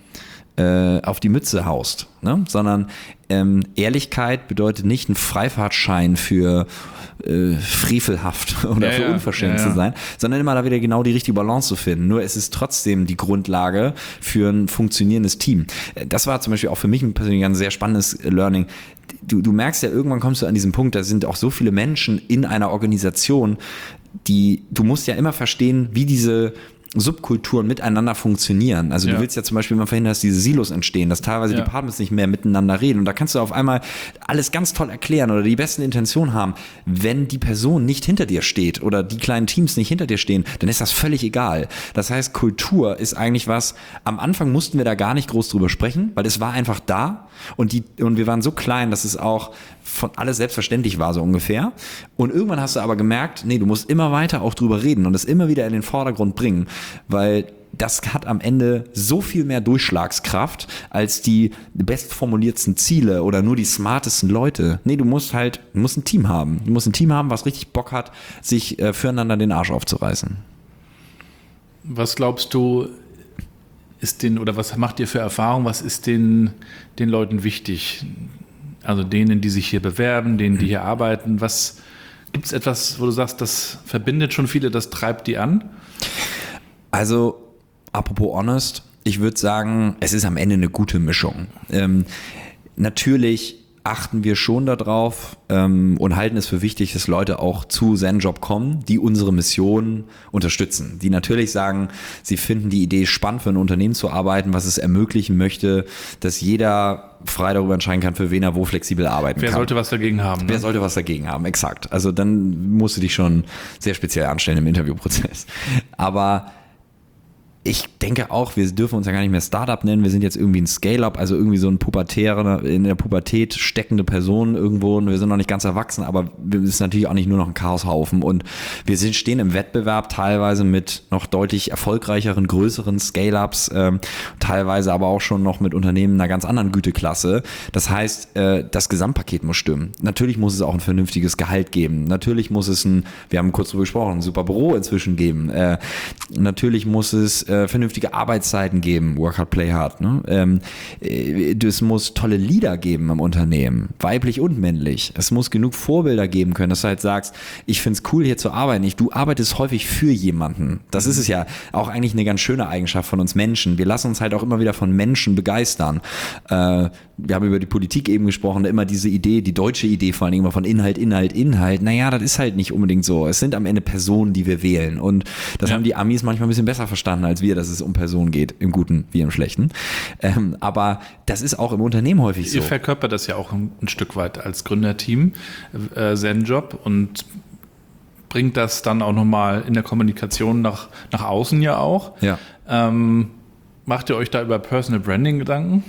Speaker 3: äh, auf die Mütze haust, ne? Sondern ähm, Ehrlichkeit bedeutet nicht ein Freifahrtschein für äh, frevelhaft oder
Speaker 4: ja,
Speaker 3: für
Speaker 4: ja,
Speaker 3: unverschämt
Speaker 4: ja, ja.
Speaker 3: zu sein, sondern immer da wieder genau die richtige Balance zu finden. Nur es ist trotzdem die Grundlage für ein funktionierendes Team. Das war zum Beispiel auch für mich persönlich ein sehr spannendes Learning. Du, du merkst ja, irgendwann kommst du an diesen Punkt, da sind auch so viele Menschen in einer Organisation, die, du musst ja immer verstehen, wie diese Subkulturen miteinander funktionieren. Also
Speaker 4: ja.
Speaker 3: du willst ja zum Beispiel immer verhindern, dass diese Silos entstehen, dass teilweise
Speaker 4: ja.
Speaker 3: Departments nicht mehr miteinander reden. Und da kannst du auf einmal alles ganz toll erklären oder die besten Intentionen haben. Wenn die Person nicht hinter dir steht oder die kleinen Teams nicht hinter dir stehen, dann ist das völlig egal. Das heißt, Kultur ist eigentlich was, am Anfang mussten wir da gar nicht groß drüber sprechen, weil es war einfach da und, die, und wir waren so klein, dass es auch von alles selbstverständlich war, so ungefähr. Und irgendwann hast du aber gemerkt, nee, du musst immer weiter auch drüber reden und es immer wieder in den Vordergrund bringen, weil das hat am Ende so viel mehr Durchschlagskraft als die bestformuliertsten Ziele oder nur die smartesten Leute. Nee, du musst halt, du musst ein Team haben. Du musst ein Team haben, was richtig Bock hat, sich äh, füreinander den Arsch aufzureißen.
Speaker 4: Was glaubst du, ist den, oder was macht ihr für Erfahrung, was ist den, den Leuten wichtig? Also denen, die sich hier bewerben, denen, die hier arbeiten. Was gibt es etwas, wo du sagst, das verbindet schon viele, das treibt die an?
Speaker 3: Also, apropos honest, ich würde sagen, es ist am Ende eine gute Mischung. Ähm, natürlich achten wir schon darauf ähm, und halten es für wichtig, dass Leute auch zu ZenJob kommen, die unsere Mission unterstützen. Die natürlich sagen, sie finden die Idee spannend, für ein Unternehmen zu arbeiten, was es ermöglichen möchte, dass jeder frei darüber entscheiden kann, für wen er wo flexibel arbeiten
Speaker 4: Wer
Speaker 3: kann.
Speaker 4: Wer sollte was dagegen haben? Ne?
Speaker 3: Wer sollte was dagegen haben, exakt. Also dann musst du dich schon sehr speziell anstellen im Interviewprozess. Aber ich denke auch, wir dürfen uns ja gar nicht mehr Startup nennen, wir sind jetzt irgendwie ein Scale-Up, also irgendwie so ein pubertäre, in der Pubertät steckende Person irgendwo und wir sind noch nicht ganz erwachsen, aber wir sind natürlich auch nicht nur noch ein Chaoshaufen und wir sind, stehen im Wettbewerb teilweise mit noch deutlich erfolgreicheren, größeren Scale-Ups, ähm, teilweise aber auch schon noch mit Unternehmen einer ganz anderen Güteklasse. Das heißt, äh, das Gesamtpaket muss stimmen. Natürlich muss es auch ein vernünftiges Gehalt geben, natürlich muss es ein, wir haben kurz drüber gesprochen, ein super Büro inzwischen geben, äh, natürlich muss es äh, vernünftige Arbeitszeiten geben, work hard, play hard. Ne? Ähm, es muss tolle Leader geben im Unternehmen, weiblich und männlich. Es muss genug Vorbilder geben können, dass du halt sagst, ich finde es cool, hier zu arbeiten. Ich, du arbeitest häufig für jemanden. Das ist es ja auch eigentlich eine ganz schöne Eigenschaft von uns Menschen. Wir lassen uns halt auch immer wieder von Menschen begeistern. Äh, wir haben über die Politik eben gesprochen, immer diese Idee, die deutsche Idee vor allem immer von Inhalt, Inhalt, Inhalt. Naja, das ist halt nicht unbedingt so. Es sind am Ende Personen, die wir wählen. Und das ja. haben die Amis manchmal ein bisschen besser verstanden als wir, dass es um Personen geht, im Guten wie im Schlechten. Ähm, aber das ist auch im Unternehmen häufig so.
Speaker 4: Ihr verkörpert das ja auch ein, ein Stück weit als Gründerteam, äh, ZenJob, und bringt das dann auch nochmal in der Kommunikation nach, nach außen ja auch.
Speaker 3: Ja.
Speaker 4: Ähm, macht ihr euch da über Personal Branding Gedanken?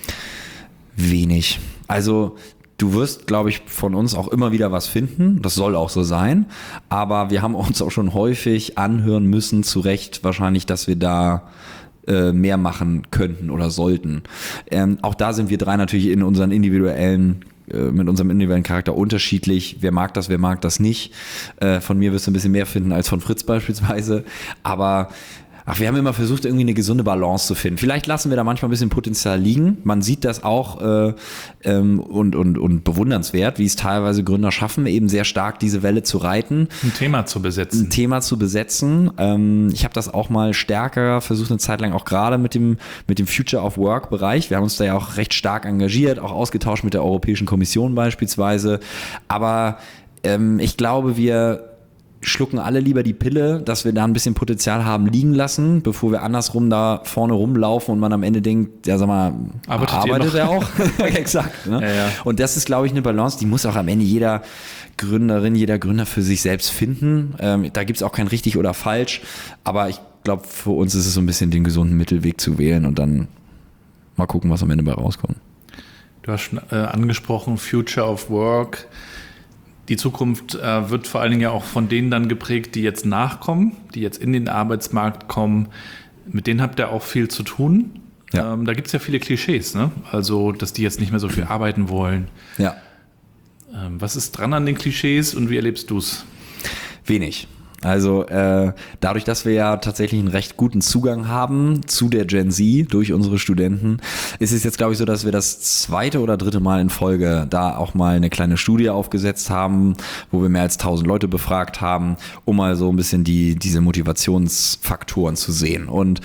Speaker 3: Wenig. Also du wirst, glaube ich, von uns auch immer wieder was finden. Das soll auch so sein. Aber wir haben uns auch schon häufig anhören müssen, zu Recht wahrscheinlich, dass wir da äh, mehr machen könnten oder sollten. Ähm, auch da sind wir drei natürlich in unseren individuellen äh, mit unserem individuellen Charakter unterschiedlich. Wer mag das, wer mag das nicht. Äh, von mir wirst du ein bisschen mehr finden als von Fritz beispielsweise. Aber Ach, wir haben immer versucht, irgendwie eine gesunde Balance zu finden. Vielleicht lassen wir da manchmal ein bisschen Potenzial liegen. Man sieht das auch äh, ähm, und, und, und bewundernswert, wie es teilweise Gründer schaffen, eben sehr stark diese Welle zu reiten.
Speaker 4: Ein Thema zu besetzen.
Speaker 3: Ein Thema zu besetzen. Ähm, ich habe das auch mal stärker versucht, eine Zeit lang auch gerade mit dem, mit dem Future of Work Bereich. Wir haben uns da ja auch recht stark engagiert, auch ausgetauscht mit der Europäischen Kommission beispielsweise. Aber ähm, ich glaube, wir schlucken alle lieber die Pille, dass wir da ein bisschen Potenzial haben liegen lassen, bevor wir andersrum da vorne rumlaufen und man am Ende denkt, ja sag mal, arbeitet, arbeitet er auch? Exakt. Ne?
Speaker 4: Ja, ja.
Speaker 3: Und das ist, glaube ich, eine Balance, die muss auch am Ende jeder Gründerin, jeder Gründer für sich selbst finden. Ähm, da gibt es auch kein richtig oder falsch, aber ich glaube, für uns ist es so ein bisschen den gesunden Mittelweg zu wählen und dann mal gucken, was am Ende bei rauskommt.
Speaker 4: Du hast schon äh, angesprochen, Future of Work. Die Zukunft äh, wird vor allen Dingen ja auch von denen dann geprägt, die jetzt nachkommen, die jetzt in den Arbeitsmarkt kommen. Mit denen habt ihr auch viel zu tun.
Speaker 3: Ja.
Speaker 4: Ähm, da gibt es ja viele Klischees, ne? Also, dass die jetzt nicht mehr so viel arbeiten wollen.
Speaker 3: Ja.
Speaker 4: Ähm, was ist dran an den Klischees und wie erlebst du es?
Speaker 3: Wenig. Also äh, dadurch, dass wir ja tatsächlich einen recht guten Zugang haben zu der Gen Z durch unsere Studenten, ist es jetzt, glaube ich, so, dass wir das zweite oder dritte Mal in Folge da auch mal eine kleine Studie aufgesetzt haben, wo wir mehr als tausend Leute befragt haben, um mal so ein bisschen die diese Motivationsfaktoren zu sehen. Und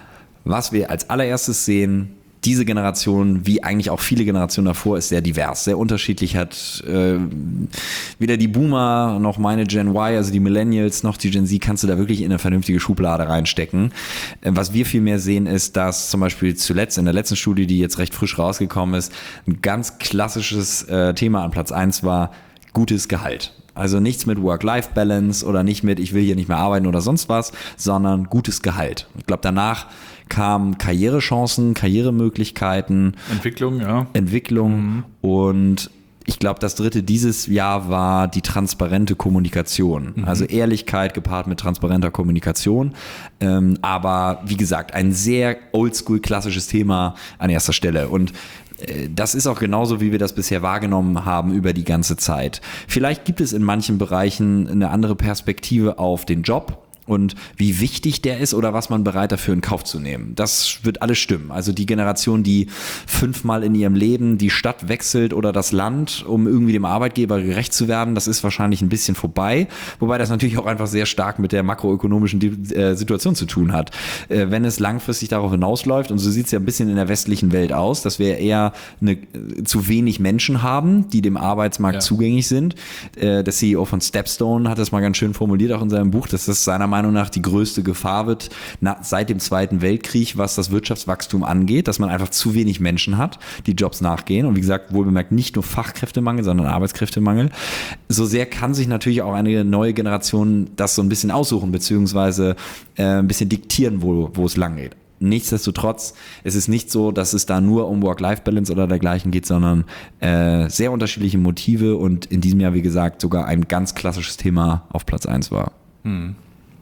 Speaker 3: was wir als allererstes sehen, diese Generation, wie eigentlich auch viele Generationen davor, ist sehr divers, sehr unterschiedlich, hat äh, weder die Boomer noch meine Gen Y, also die Millennials, noch die Gen Z, kannst du da wirklich in eine vernünftige Schublade reinstecken. Äh, was wir viel mehr sehen, ist, dass zum Beispiel zuletzt in der letzten Studie, die jetzt recht frisch rausgekommen ist, ein ganz klassisches äh, Thema an Platz eins war gutes Gehalt. Also nichts mit Work-Life-Balance oder nicht mit, ich will hier nicht mehr arbeiten oder sonst was, sondern gutes Gehalt. Ich glaube, danach kamen Karrierechancen, Karrieremöglichkeiten.
Speaker 4: Entwicklung, ja.
Speaker 3: Entwicklung mhm. und ich glaube, das dritte dieses Jahr war die transparente Kommunikation. Mhm. Also Ehrlichkeit gepaart mit transparenter Kommunikation. Ähm, aber wie gesagt, ein sehr oldschool klassisches Thema an erster Stelle. Und das ist auch genauso, wie wir das bisher wahrgenommen haben über die ganze Zeit. Vielleicht gibt es in manchen Bereichen eine andere Perspektive auf den Job und wie wichtig der ist oder was man bereit dafür in Kauf zu nehmen. Das wird alles stimmen. Also die Generation, die fünfmal in ihrem Leben die Stadt wechselt oder das Land, um irgendwie dem Arbeitgeber gerecht zu werden, das ist wahrscheinlich ein bisschen vorbei. Wobei das natürlich auch einfach sehr stark mit der makroökonomischen Situation zu tun hat. Wenn es langfristig darauf hinausläuft, und so sieht es ja ein bisschen in der westlichen Welt aus, dass wir eher eine, zu wenig Menschen haben, die dem Arbeitsmarkt ja. zugänglich sind. Der C E O von Stepstone hat das mal ganz schön formuliert, auch in seinem Buch, dass das seiner Meinung nach die größte Gefahr wird na, seit dem Zweiten Weltkrieg, was das Wirtschaftswachstum angeht, dass man einfach zu wenig Menschen hat, die Jobs nachgehen. Und wie gesagt, wohlbemerkt nicht nur Fachkräftemangel, sondern Arbeitskräftemangel. So sehr kann sich natürlich auch eine neue Generation das so ein bisschen aussuchen, beziehungsweise äh, ein bisschen diktieren, wo, wo es lang geht. Nichtsdestotrotz, es ist nicht so, dass es da nur um Work-Life-Balance oder dergleichen geht, sondern äh, sehr unterschiedliche Motive und in diesem Jahr, wie gesagt, sogar ein ganz klassisches Thema auf Platz eins war.
Speaker 4: Hm.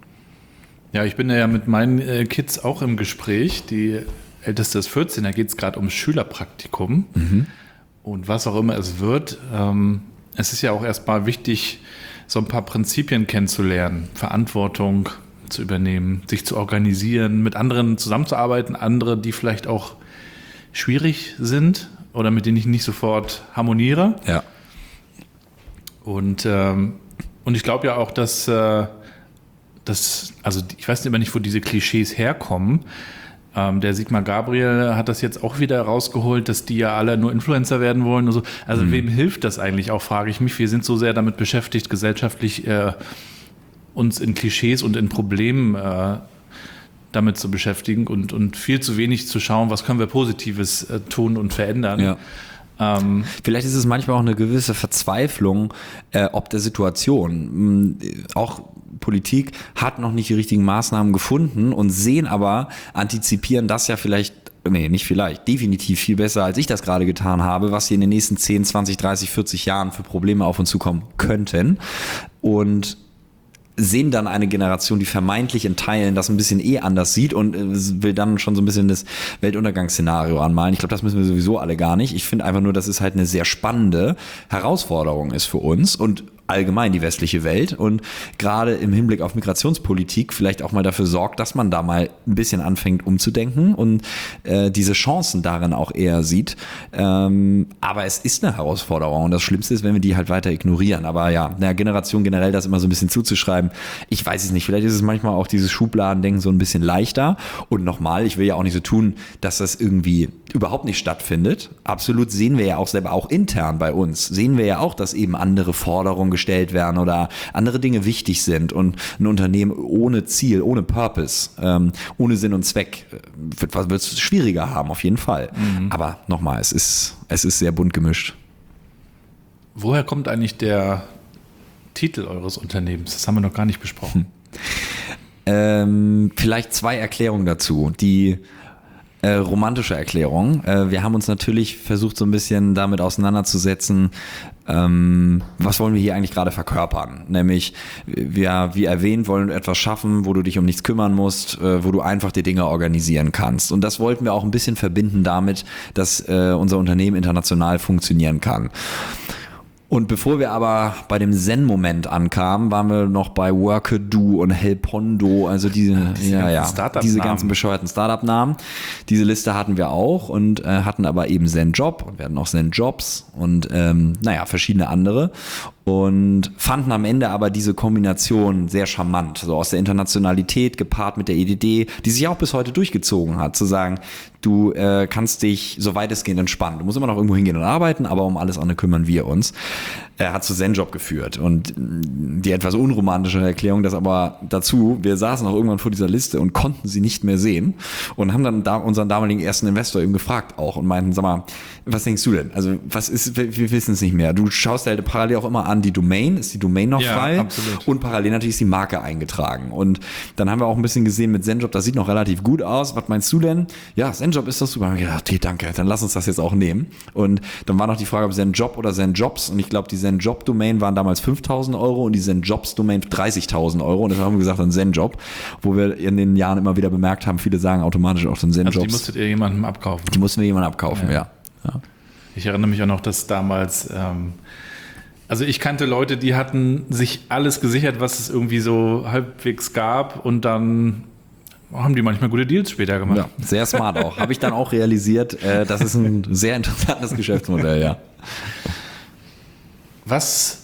Speaker 4: Ja, ich bin ja mit meinen äh, Kids auch im Gespräch. Die älteste ist vierzehn, da geht es gerade um Schülerpraktikum mhm. und was auch immer es wird. Ähm, es ist ja auch erstmal wichtig, so ein paar Prinzipien kennenzulernen, Verantwortung zu übernehmen, sich zu organisieren, mit anderen zusammenzuarbeiten, andere, die vielleicht auch schwierig sind oder mit denen ich nicht sofort harmoniere.
Speaker 3: Ja.
Speaker 4: Und, ähm, und ich glaube ja auch, dass äh, Das, also ich weiß immer nicht, wo diese Klischees herkommen. Ähm, der Sigmar Gabriel hat das jetzt auch wieder rausgeholt, dass die ja alle nur Influencer werden wollen und so. Also mhm. wem hilft das eigentlich auch, frage ich mich. Wir sind so sehr damit beschäftigt, gesellschaftlich äh, uns in Klischees und in Problemen äh, damit zu beschäftigen und, und viel zu wenig zu schauen, was können wir Positives äh, tun und verändern.
Speaker 3: Ja. Ähm, Vielleicht ist es manchmal auch eine gewisse Verzweiflung äh, ob der Situation. Auch Politik hat noch nicht die richtigen Maßnahmen gefunden und sehen aber, antizipieren das ja vielleicht, nee, nicht vielleicht, definitiv viel besser, als ich das gerade getan habe, was hier in den nächsten zehn, zwanzig, dreißig, vierzig Jahren für Probleme auf uns zukommen könnten. Und sehen dann eine Generation, die vermeintlich in Teilen das ein bisschen eh anders sieht und will dann schon so ein bisschen das Weltuntergangsszenario anmalen. Ich glaube, das müssen wir sowieso alle gar nicht. Ich finde einfach nur, dass es halt eine sehr spannende Herausforderung ist für uns und allgemein die westliche Welt und gerade im Hinblick auf Migrationspolitik vielleicht auch mal dafür sorgt, dass man da mal ein bisschen anfängt umzudenken und äh, diese Chancen darin auch eher sieht. Ähm, aber es ist eine Herausforderung und das Schlimmste ist, wenn wir die halt weiter ignorieren. Aber ja, einer Generation generell das immer so ein bisschen zuzuschreiben, ich weiß es nicht, vielleicht ist es manchmal auch dieses Schubladendenken so ein bisschen leichter und nochmal, ich will ja auch nicht so tun, dass das irgendwie überhaupt nicht stattfindet. Absolut sehen wir ja auch selber, auch intern bei uns, sehen wir ja auch, dass eben andere Forderungen gestellt werden oder andere Dinge wichtig sind und ein Unternehmen ohne Ziel, ohne Purpose, ähm, ohne Sinn und Zweck wird es schwieriger haben, auf jeden Fall. Mhm. Aber nochmal, es ist, es ist sehr bunt gemischt.
Speaker 4: Woher kommt eigentlich der Titel eures Unternehmens? Das haben wir noch gar nicht besprochen.
Speaker 3: Hm. Ähm, vielleicht zwei Erklärungen dazu. Die Äh, romantische Erklärung. Äh, wir haben uns natürlich versucht, so ein bisschen damit auseinanderzusetzen, ähm, was wollen wir hier eigentlich gerade verkörpern? Nämlich, wir, wie erwähnt, wollen etwas schaffen, wo du dich um nichts kümmern musst, äh, wo du einfach die Dinge organisieren kannst. Und das wollten wir auch ein bisschen verbinden damit, dass äh, unser Unternehmen international funktionieren kann. Und bevor wir aber bei dem Zen-Moment ankamen, waren wir noch bei Workado und Helpondo, also diese,
Speaker 4: diese
Speaker 3: ja, ja,
Speaker 4: Startup-Namen.
Speaker 3: diese ganzen bescheuerten Startup-Namen. Diese Liste hatten wir auch und äh, hatten aber eben Zen-Job und wir hatten auch Zen-Jobs und ähm, naja, verschiedene andere. Und fanden am Ende aber diese Kombination sehr charmant, so aus der Internationalität gepaart mit der E D D, die sich auch bis heute durchgezogen hat, zu sagen, du äh, kannst dich so weitestgehend entspannen. Du musst immer noch irgendwo hingehen und arbeiten, aber um alles andere kümmern wir uns. Er hat zu Zen-Job geführt und die etwas unromantische Erklärung, das aber dazu, wir saßen auch irgendwann vor dieser Liste und konnten sie nicht mehr sehen und haben dann da unseren damaligen ersten Investor eben gefragt auch und meinten, sag mal, was denkst du denn? Also was ist, wir wissen es nicht mehr. Du schaust halt parallel auch immer an die Domain, ist die Domain noch
Speaker 4: ja,
Speaker 3: frei?
Speaker 4: Absolut.
Speaker 3: Und parallel natürlich ist die Marke eingetragen. Und dann haben wir auch ein bisschen gesehen mit Zen-Job, das sieht noch relativ gut aus. Was meinst du denn? Ja, Zen-Job ist das super. Und ich gedacht, okay, danke, dann lass uns das jetzt auch nehmen. Und dann war noch die Frage, ob Zen-Job oder Zen-Jobs. Und ich glaube, die Zen-Job-Domain waren damals fünftausend Euro und die Zen-Jobs-Domain dreißigtausend Euro. Und deshalb haben wir gesagt, ein Zen-Job, wo wir in den Jahren immer wieder bemerkt haben, viele sagen automatisch auch dann Zen-Jobs.
Speaker 4: Also die musstet ihr jemandem abkaufen?
Speaker 3: Die mussten wir jemandem abkaufen, ja. ja. ja.
Speaker 4: Ich erinnere mich auch noch, dass damals, ähm, also ich kannte Leute, die hatten sich alles gesichert, was es irgendwie so halbwegs gab und dann haben die manchmal gute Deals später gemacht.
Speaker 3: Ja, sehr smart auch. Habe ich dann auch realisiert, äh, das ist ein sehr interessantes Geschäftsmodell, ja.
Speaker 4: Was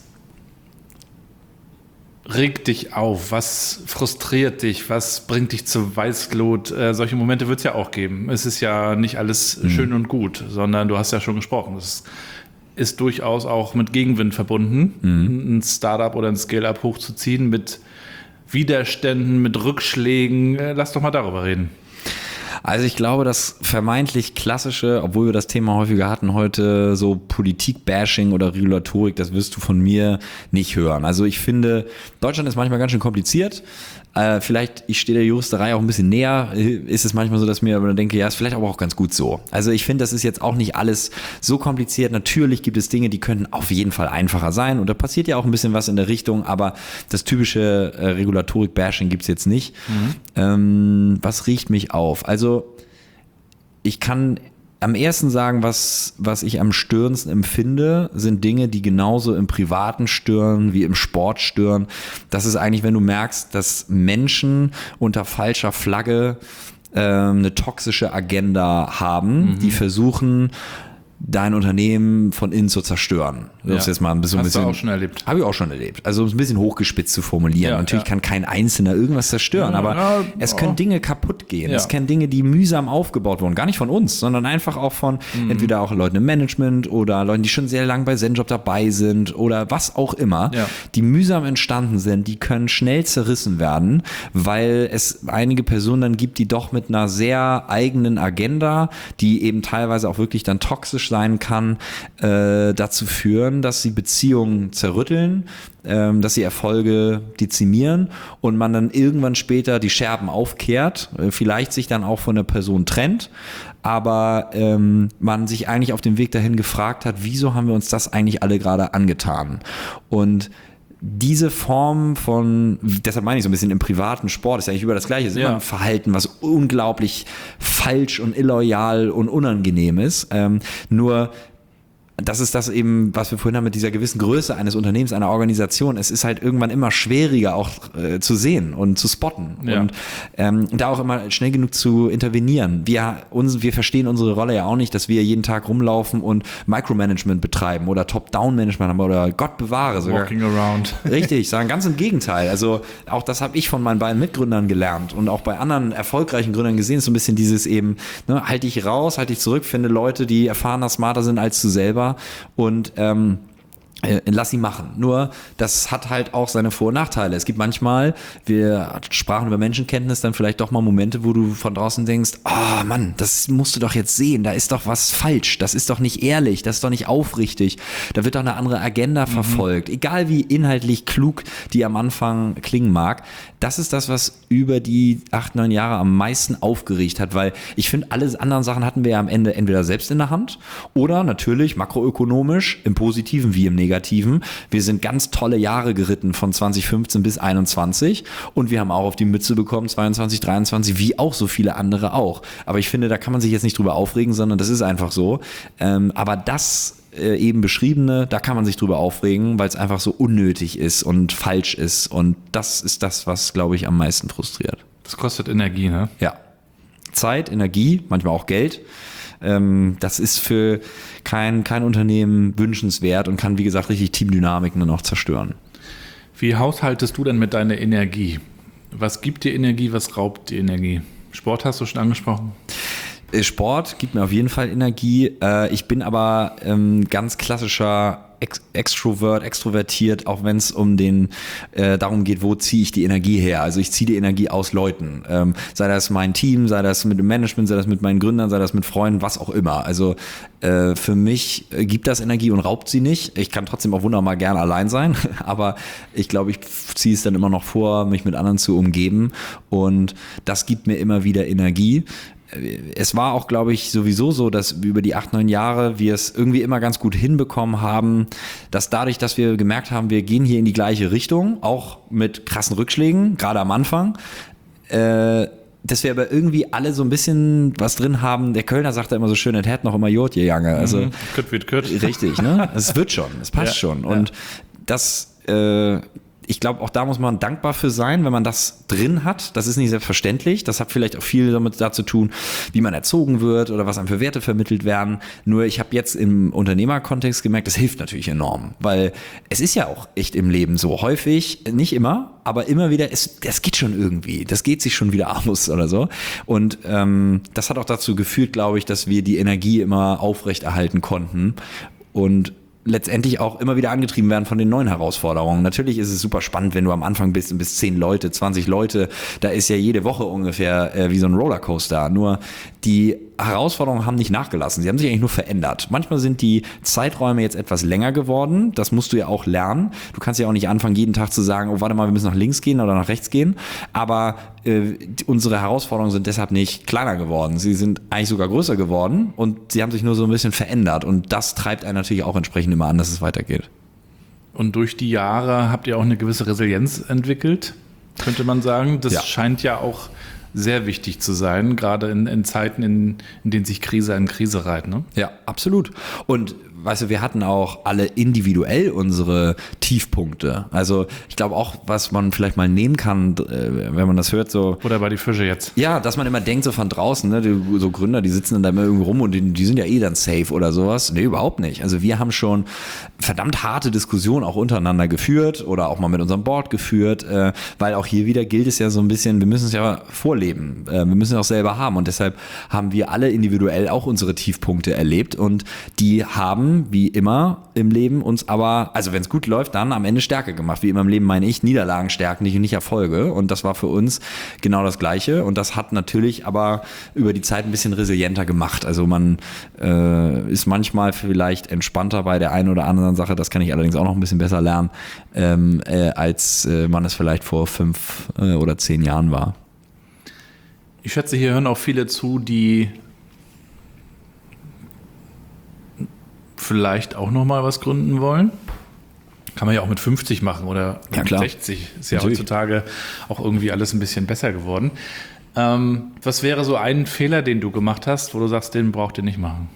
Speaker 4: regt dich auf? Was frustriert dich? Was bringt dich zur Weißglut? Äh, solche Momente wird es ja auch geben. Es ist ja nicht alles mhm. schön und gut, sondern du hast ja schon gesprochen. Es ist durchaus auch mit Gegenwind verbunden, mhm. ein Startup oder ein Scale-Up hochzuziehen, mit Widerständen, mit Rückschlägen. Äh, lass doch mal darüber reden.
Speaker 3: Also ich glaube, das vermeintlich klassische, obwohl wir das Thema häufiger hatten heute, so Politik-Bashing oder Regulatorik, das wirst du von mir nicht hören. Also ich finde, Deutschland ist manchmal ganz schön kompliziert. Äh, vielleicht, ich stehe der Juristerei auch ein bisschen näher, ist es manchmal so, dass ich mir aber denke, ja, ist vielleicht aber auch ganz gut so. Also ich finde, das ist jetzt auch nicht alles so kompliziert. Natürlich gibt es Dinge, die könnten auf jeden Fall einfacher sein und da passiert ja auch ein bisschen was in der Richtung, aber das typische äh, Regulatorik-Bashing gibt's jetzt nicht. Mhm. Ähm, was riecht mich auf? Also ich kann am ersten sagen, was, was ich am störendsten empfinde, sind Dinge, die genauso im Privaten stören wie im Sport stören. Das ist eigentlich, wenn du merkst, dass Menschen unter falscher Flagge äh, eine toxische Agenda haben, mhm. die versuchen, dein Unternehmen von innen zu zerstören. Das
Speaker 4: ja.
Speaker 3: ist jetzt mal ein bisschen,
Speaker 4: Hast
Speaker 3: bisschen,
Speaker 4: du auch schon erlebt?
Speaker 3: Habe ich auch schon erlebt. Also um es ein bisschen hochgespitzt zu formulieren.
Speaker 4: Ja,
Speaker 3: Natürlich
Speaker 4: ja.
Speaker 3: kann kein Einzelner irgendwas zerstören,
Speaker 4: Ja,
Speaker 3: aber
Speaker 4: ja,
Speaker 3: es
Speaker 4: ja.
Speaker 3: können Dinge kaputt gehen.
Speaker 4: Ja.
Speaker 3: Es können Dinge, die mühsam aufgebaut wurden. Gar nicht von uns, sondern einfach auch von mhm. entweder auch Leuten im Management oder Leuten, die schon sehr lang bei Zen-Job dabei sind oder was auch immer,
Speaker 4: Ja.
Speaker 3: die mühsam entstanden sind, die können schnell zerrissen werden, weil es einige Personen dann gibt, die doch mit einer sehr eigenen Agenda, die eben teilweise auch wirklich dann toxisch sein kann, Äh, dazu führen, dass sie Beziehungen zerrütteln, ähm, dass sie Erfolge dezimieren und man dann irgendwann später die Scherben aufkehrt, äh, vielleicht sich dann auch von der Person trennt, aber ähm, man sich eigentlich auf dem Weg dahin gefragt hat, wieso haben wir uns das eigentlich alle gerade angetan? Und diese Form von, deshalb meine ich so ein bisschen im privaten Sport, ist ja eigentlich über das Gleiche, ist
Speaker 4: ja.
Speaker 3: immer ein Verhalten, was unglaublich falsch und illoyal und unangenehm ist, ähm, nur das ist das eben, was wir vorhin haben mit dieser gewissen Größe eines Unternehmens, einer Organisation. Es ist halt irgendwann immer schwieriger auch äh, zu sehen und zu spotten
Speaker 4: ja.
Speaker 3: und ähm, da auch immer schnell genug zu intervenieren. Wir, uns, wir verstehen unsere Rolle ja auch nicht, dass wir jeden Tag rumlaufen und Micromanagement betreiben oder Top-Down-Management haben oder Gott bewahre sogar.
Speaker 4: Walking around.
Speaker 3: Richtig, sagen ganz im Gegenteil. Also auch das habe ich von meinen beiden Mitgründern gelernt und auch bei anderen erfolgreichen Gründern gesehen, ist so ein bisschen dieses eben, ne, halt dich raus, halt dich zurück, finde Leute, die erfahrener, smarter sind als du selber und ähm, äh, lass sie machen. Nur, das hat halt auch seine Vor- und Nachteile. Es gibt manchmal, wir sprachen über Menschenkenntnis, dann vielleicht doch mal Momente, wo du von draußen denkst, ah, oh Mann, das musst du doch jetzt sehen, da ist doch was falsch, das ist doch nicht ehrlich, das ist doch nicht aufrichtig, da wird doch eine andere Agenda mhm. verfolgt, egal wie inhaltlich klug die am Anfang klingen mag. Das ist das, was über die acht, neun Jahre am meisten aufgeregt hat, weil ich finde, alle anderen Sachen hatten wir ja am Ende entweder selbst in der Hand oder natürlich makroökonomisch im Positiven wie im Negativen Negativen. Wir sind ganz tolle Jahre geritten von zwanzig fünfzehn bis einundzwanzig und wir haben auch auf die Mütze bekommen, zweiundzwanzig, dreiundzwanzig, wie auch so viele andere auch. Aber ich finde, da kann man sich jetzt nicht drüber aufregen, sondern das ist einfach so. Ähm, aber das äh, eben beschriebene, da kann man sich drüber aufregen, weil es einfach so unnötig ist und falsch ist. Und das ist das, was, glaube ich, am meisten frustriert.
Speaker 4: Das kostet Energie, ne?
Speaker 3: Ja. Zeit, Energie, manchmal auch Geld. Ähm, das ist für kein, kein Unternehmen wünschenswert und kann, wie gesagt, richtig Teamdynamiken dann auch zerstören.
Speaker 4: Wie haushaltest du denn mit deiner Energie? Was gibt dir Energie, was raubt dir Energie? Sport hast du schon angesprochen?
Speaker 3: Sport gibt mir auf jeden Fall Energie. Ich bin aber ähm, ganz klassischer Ex- Extrovert, extrovertiert, auch wenn es um den äh, darum geht, wo ziehe ich die Energie her. Also ich ziehe die Energie aus Leuten. Ähm, sei das mein Team, sei das mit dem Management, sei das mit meinen Gründern, sei das mit Freunden, was auch immer. Also äh, für mich äh, gibt das Energie und raubt sie nicht. Ich kann trotzdem auch wunderbar gerne allein sein, aber ich glaube, ich ziehe es dann immer noch vor, mich mit anderen zu umgeben und das gibt mir immer wieder Energie. Es war auch, glaube ich, sowieso so, dass über die acht, neun Jahre wir es irgendwie immer ganz gut hinbekommen haben, dass dadurch, dass wir gemerkt haben, wir gehen hier in die gleiche Richtung, auch mit krassen Rückschlägen, gerade am Anfang, äh, dass wir aber irgendwie alle so ein bisschen was drin haben. Der Kölner sagt da immer so schön, es hat noch immer Jod, ihr Jange. Also,
Speaker 4: Kütt wird Kütt.
Speaker 3: Richtig, ne? Es wird schon, es passt
Speaker 4: Ja,
Speaker 3: schon. Und
Speaker 4: ja.
Speaker 3: das, äh, ich glaube, auch da muss man dankbar für sein, wenn man das drin hat. Das ist nicht selbstverständlich. Das hat vielleicht auch viel damit dazu tun, wie man erzogen wird oder was einem für Werte vermittelt werden. Nur ich habe jetzt im Unternehmerkontext gemerkt, das hilft natürlich enorm, weil es ist ja auch echt im Leben so häufig, nicht immer, aber immer wieder, es, das geht schon irgendwie, das geht sich schon wieder aus oder so. Und ähm, das hat auch dazu geführt, glaube ich, dass wir die Energie immer aufrechterhalten konnten und letztendlich auch immer wieder angetrieben werden von den neuen Herausforderungen. Natürlich ist es super spannend, wenn du am Anfang bist und bis zehn Leute, zwanzig Leute, da ist ja jede Woche ungefähr äh, wie so ein Rollercoaster. Nur die Herausforderungen haben nicht nachgelassen, sie haben sich eigentlich nur verändert. Manchmal sind die Zeiträume jetzt etwas länger geworden, das musst du ja auch lernen. Du kannst ja auch nicht anfangen, jeden Tag zu sagen, oh warte mal, wir müssen nach links gehen oder nach rechts gehen, aber äh, unsere Herausforderungen sind deshalb nicht kleiner geworden, sie sind eigentlich sogar größer geworden und sie haben sich nur so ein bisschen verändert und das treibt einen natürlich auch entsprechend immer an, dass es weitergeht.
Speaker 4: Und durch die Jahre habt ihr auch eine gewisse Resilienz entwickelt, könnte man sagen. Das
Speaker 3: Ja.
Speaker 4: scheint ja auch sehr wichtig zu sein, gerade in, in Zeiten, in, in denen sich Krise an Krise reiht. Ne?
Speaker 3: Ja, absolut. Und weißt du, wir hatten auch alle individuell unsere Tiefpunkte. Also ich glaube auch, was man vielleicht mal nehmen kann, äh, wenn man das hört, so
Speaker 4: Oder bei die Fische jetzt?
Speaker 3: ja, dass man immer denkt so von draußen, ne, die, so Gründer, die sitzen dann da immer irgendwo rum und die, die sind ja eh dann safe oder sowas. Nee, überhaupt nicht. Also wir haben schon verdammt harte Diskussionen auch untereinander geführt oder auch mal mit unserem Board geführt, äh, weil auch hier wieder gilt es ja so ein bisschen, wir müssen es ja vorleben, äh, wir müssen es auch selber haben und deshalb haben wir alle individuell auch unsere Tiefpunkte erlebt und die haben, wie immer im Leben, uns aber, also wenn es gut läuft, dann am Ende stärker gemacht. Wie immer im Leben meine ich, Niederlagen stärken dich und nicht Erfolge. Und das war für uns genau das Gleiche. Und das hat natürlich aber über die Zeit ein bisschen resilienter gemacht. Also man äh, ist manchmal vielleicht entspannter bei der einen oder anderen Sache. Das kann ich allerdings auch noch ein bisschen besser lernen, ähm, äh, als äh, man es vielleicht vor fünf äh, oder zehn Jahren war.
Speaker 4: Ich schätze, hier hören auch viele zu, die vielleicht auch noch mal was gründen wollen. Kann man ja auch mit fünfzig machen oder
Speaker 3: Ja,
Speaker 4: mit
Speaker 3: klar.
Speaker 4: sechzig. Ist ja
Speaker 3: Natürlich.
Speaker 4: heutzutage auch irgendwie alles ein bisschen besser geworden. Ähm, was wäre so ein Fehler, den du gemacht hast, wo du sagst, den braucht ihr nicht machen?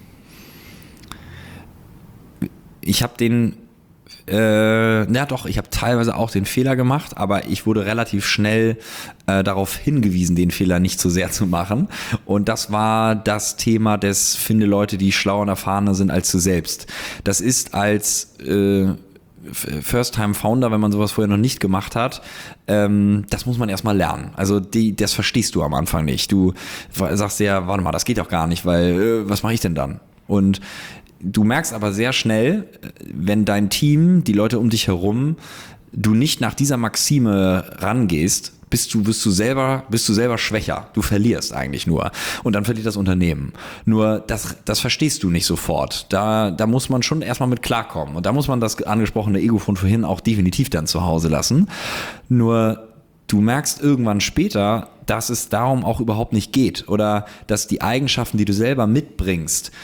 Speaker 3: Ich habe den, äh, na doch, ich habe teilweise auch den Fehler gemacht, aber ich wurde relativ schnell äh, darauf hingewiesen, den Fehler nicht zu sehr zu machen. Und das war das Thema des, finde Leute, die schlauer und erfahrener sind als du selbst. Das ist als äh, First-Time-Founder, wenn man sowas vorher noch nicht gemacht hat, ähm, das muss man erstmal lernen. Also die, das verstehst du am Anfang nicht. Du sagst ja, warte mal, das geht doch gar nicht, weil äh, was mache ich denn dann? Und du merkst aber sehr schnell, wenn dein Team, die Leute um dich herum, du nicht nach dieser Maxime rangehst, bist du, bist du selber, bist du selber schwächer. Du verlierst eigentlich nur. Und dann verliert das Unternehmen. Nur das, das verstehst du nicht sofort. Da, da muss man schon erstmal mit klarkommen. Und da muss man das angesprochene Ego von vorhin auch definitiv dann zu Hause lassen. Nur du merkst irgendwann später, dass es darum auch überhaupt nicht geht. Oder dass die Eigenschaften, die du selber mitbringst,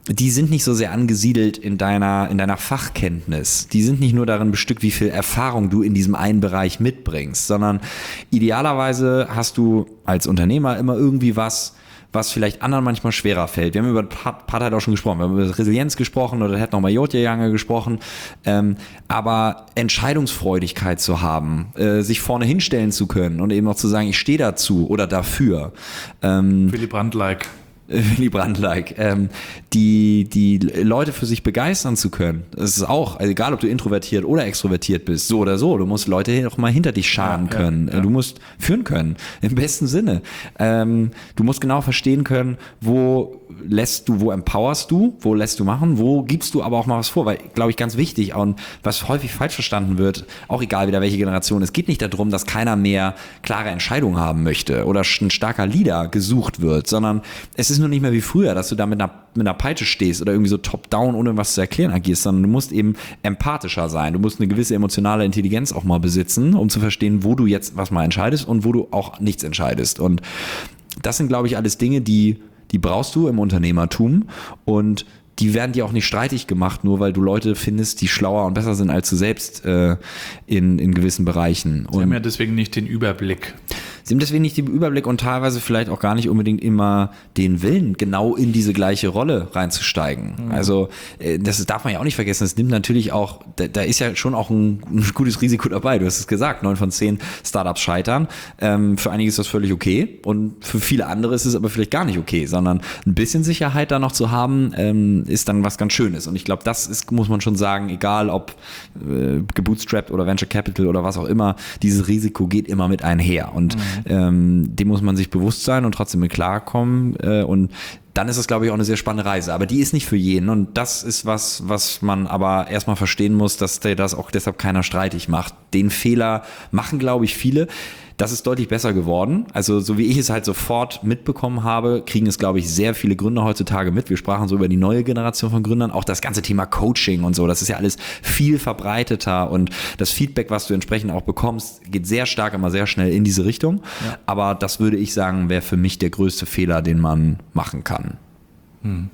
Speaker 3: die sind nicht so sehr angesiedelt in deiner, in deiner Fachkenntnis. Die sind nicht nur darin bestückt, wie viel Erfahrung du in diesem einen Bereich mitbringst, sondern idealerweise hast du als Unternehmer immer irgendwie was, was vielleicht anderen manchmal schwerer fällt. Wir haben über Partheit auch schon gesprochen, wir haben über Resilienz gesprochen oder hätten noch mal Jotje gesprochen, ähm, aber Entscheidungsfreudigkeit zu haben, äh, sich vorne hinstellen zu können und eben auch zu sagen, ich stehe dazu oder dafür. Ähm,
Speaker 4: Willy Brandt-like.
Speaker 3: Willy Brandt-like, ähm, die, die Leute für sich begeistern zu können. Das ist auch, also egal ob du introvertiert oder extrovertiert bist, so oder so, du musst Leute auch mal hinter dich scharen ja, können. Ja, ja. Du musst führen können, im besten Sinne. Ähm, du musst genau verstehen können, wo lässt du, wo empowerst du, wo lässt du machen, wo gibst du aber auch mal was vor, weil, glaube ich, ganz wichtig und was häufig falsch verstanden wird, auch egal wieder welche Generation, es geht nicht darum, dass keiner mehr klare Entscheidungen haben möchte oder ein starker Leader gesucht wird, sondern es ist nur nicht mehr wie früher, dass du da mit einer, mit einer Peitsche stehst oder irgendwie so top-down, ohne was zu erklären agierst, sondern du musst eben empathischer sein, du musst eine gewisse emotionale Intelligenz auch mal besitzen, um zu verstehen, wo du jetzt was mal entscheidest und wo du auch nichts entscheidest und das sind, glaube ich, alles Dinge, die Die brauchst du im Unternehmertum und die werden dir auch nicht streitig gemacht, nur weil du Leute findest, die schlauer und besser sind als du selbst äh, in, in gewissen Bereichen.
Speaker 4: Sie
Speaker 3: und
Speaker 4: haben ja deswegen nicht den Überblick.
Speaker 3: Sie haben deswegen nicht den Überblick und teilweise vielleicht auch gar nicht unbedingt immer den Willen, genau in diese gleiche Rolle reinzusteigen. Mhm. Also das darf man ja auch nicht vergessen. Es nimmt natürlich auch, da, da ist ja schon auch ein, ein gutes Risiko dabei. Du hast es gesagt, neun von zehn Startups scheitern. Ähm, für einige ist das völlig okay und für viele andere ist es aber vielleicht gar nicht okay, sondern ein bisschen Sicherheit da noch zu haben, ähm, ist dann was ganz Schönes. Und ich glaube, das ist, muss man schon sagen, egal ob äh, gebootstrapped oder Venture Capital oder was auch immer, dieses Risiko geht immer mit einher. Und mhm. Ähm, dem muss man sich bewusst sein und trotzdem mit klarkommen äh, und dann ist es, glaube ich, auch eine sehr spannende Reise. Aber die ist nicht für jeden und das ist was, was man aber erstmal verstehen muss, dass der das auch deshalb keiner streitig macht. Den Fehler machen, glaube ich, viele. Das ist deutlich besser geworden. Also so wie ich es halt sofort mitbekommen habe, kriegen es, glaube ich, sehr viele Gründer heutzutage mit. Wir sprachen so über die neue Generation von Gründern. Auch das ganze Thema Coaching und so, das ist ja alles viel verbreiteter und das Feedback, was du entsprechend auch bekommst, geht sehr stark, immer sehr schnell in diese Richtung. Ja. Aber das würde ich sagen, wäre für mich der größte Fehler, den man machen kann. Hm.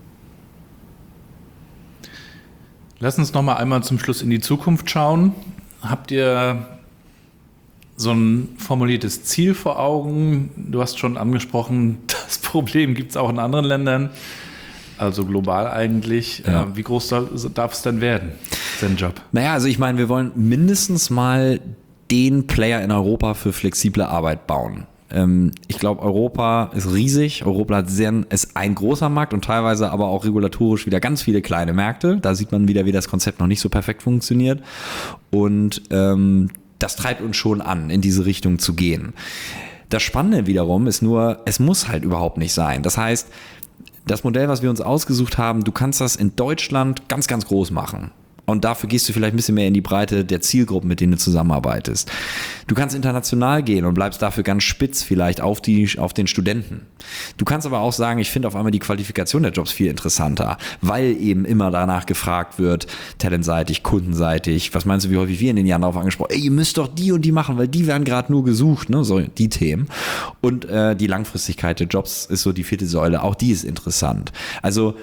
Speaker 4: Lass uns noch mal einmal zum Schluss in die Zukunft schauen. Habt ihr so ein formuliertes Ziel vor Augen? Du hast schon angesprochen, das Problem gibt es auch in anderen Ländern, also global eigentlich. Ja. Wie groß soll, darf es denn werden, Zenjob?
Speaker 3: Naja, also ich meine, wir wollen mindestens mal den Player in Europa für flexible Arbeit bauen. Ich glaube, Europa ist riesig. Europa hat sehr, ist ein großer Markt und teilweise aber auch regulatorisch wieder ganz viele kleine Märkte. Da sieht man wieder, wie das Konzept noch nicht so perfekt funktioniert. Und ähm, das treibt uns schon an, in diese Richtung zu gehen. Das Spannende wiederum ist nur, es muss halt überhaupt nicht sein. Das heißt, das Modell, was wir uns ausgesucht haben, du kannst das in Deutschland ganz, ganz groß machen. Und dafür gehst du vielleicht ein bisschen mehr in die Breite der Zielgruppen, mit denen du zusammenarbeitest. Du kannst international gehen und bleibst dafür ganz spitz vielleicht auf die, auf den Studenten. Du kannst aber auch sagen, ich finde auf einmal die Qualifikation der Jobs viel interessanter, weil eben immer danach gefragt wird, talentseitig, kundenseitig. Was meinst du, wie häufig wir in den Jahren darauf angesprochen, ey, ihr müsst doch die und die machen, weil die werden gerade nur gesucht, ne, so die Themen. Und äh, die Langfristigkeit der Jobs ist so die vierte Säule, auch die ist interessant. Also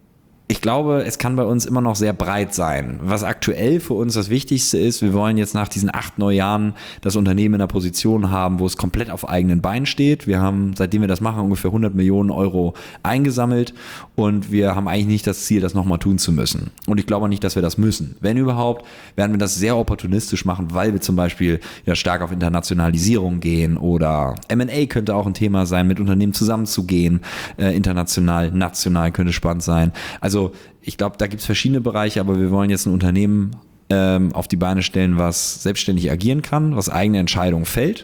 Speaker 3: ich glaube, es kann bei uns immer noch sehr breit sein. Was aktuell für uns das Wichtigste ist, wir wollen jetzt nach diesen acht, neun Jahren das Unternehmen in einer Position haben, wo es komplett auf eigenen Beinen steht. Wir haben, seitdem wir das machen, ungefähr hundert Millionen Euro eingesammelt und wir haben eigentlich nicht das Ziel, das nochmal tun zu müssen. Und ich glaube nicht, dass wir das müssen. Wenn überhaupt, werden wir das sehr opportunistisch machen, weil wir zum Beispiel ja stark auf Internationalisierung gehen oder M and A könnte auch ein Thema sein, mit Unternehmen zusammenzugehen, äh, international, national könnte spannend sein. Also Also ich glaube, da gibt es verschiedene Bereiche, aber wir wollen jetzt ein Unternehmen ähm, auf die Beine stellen, was selbstständig agieren kann, was eigene Entscheidungen fällt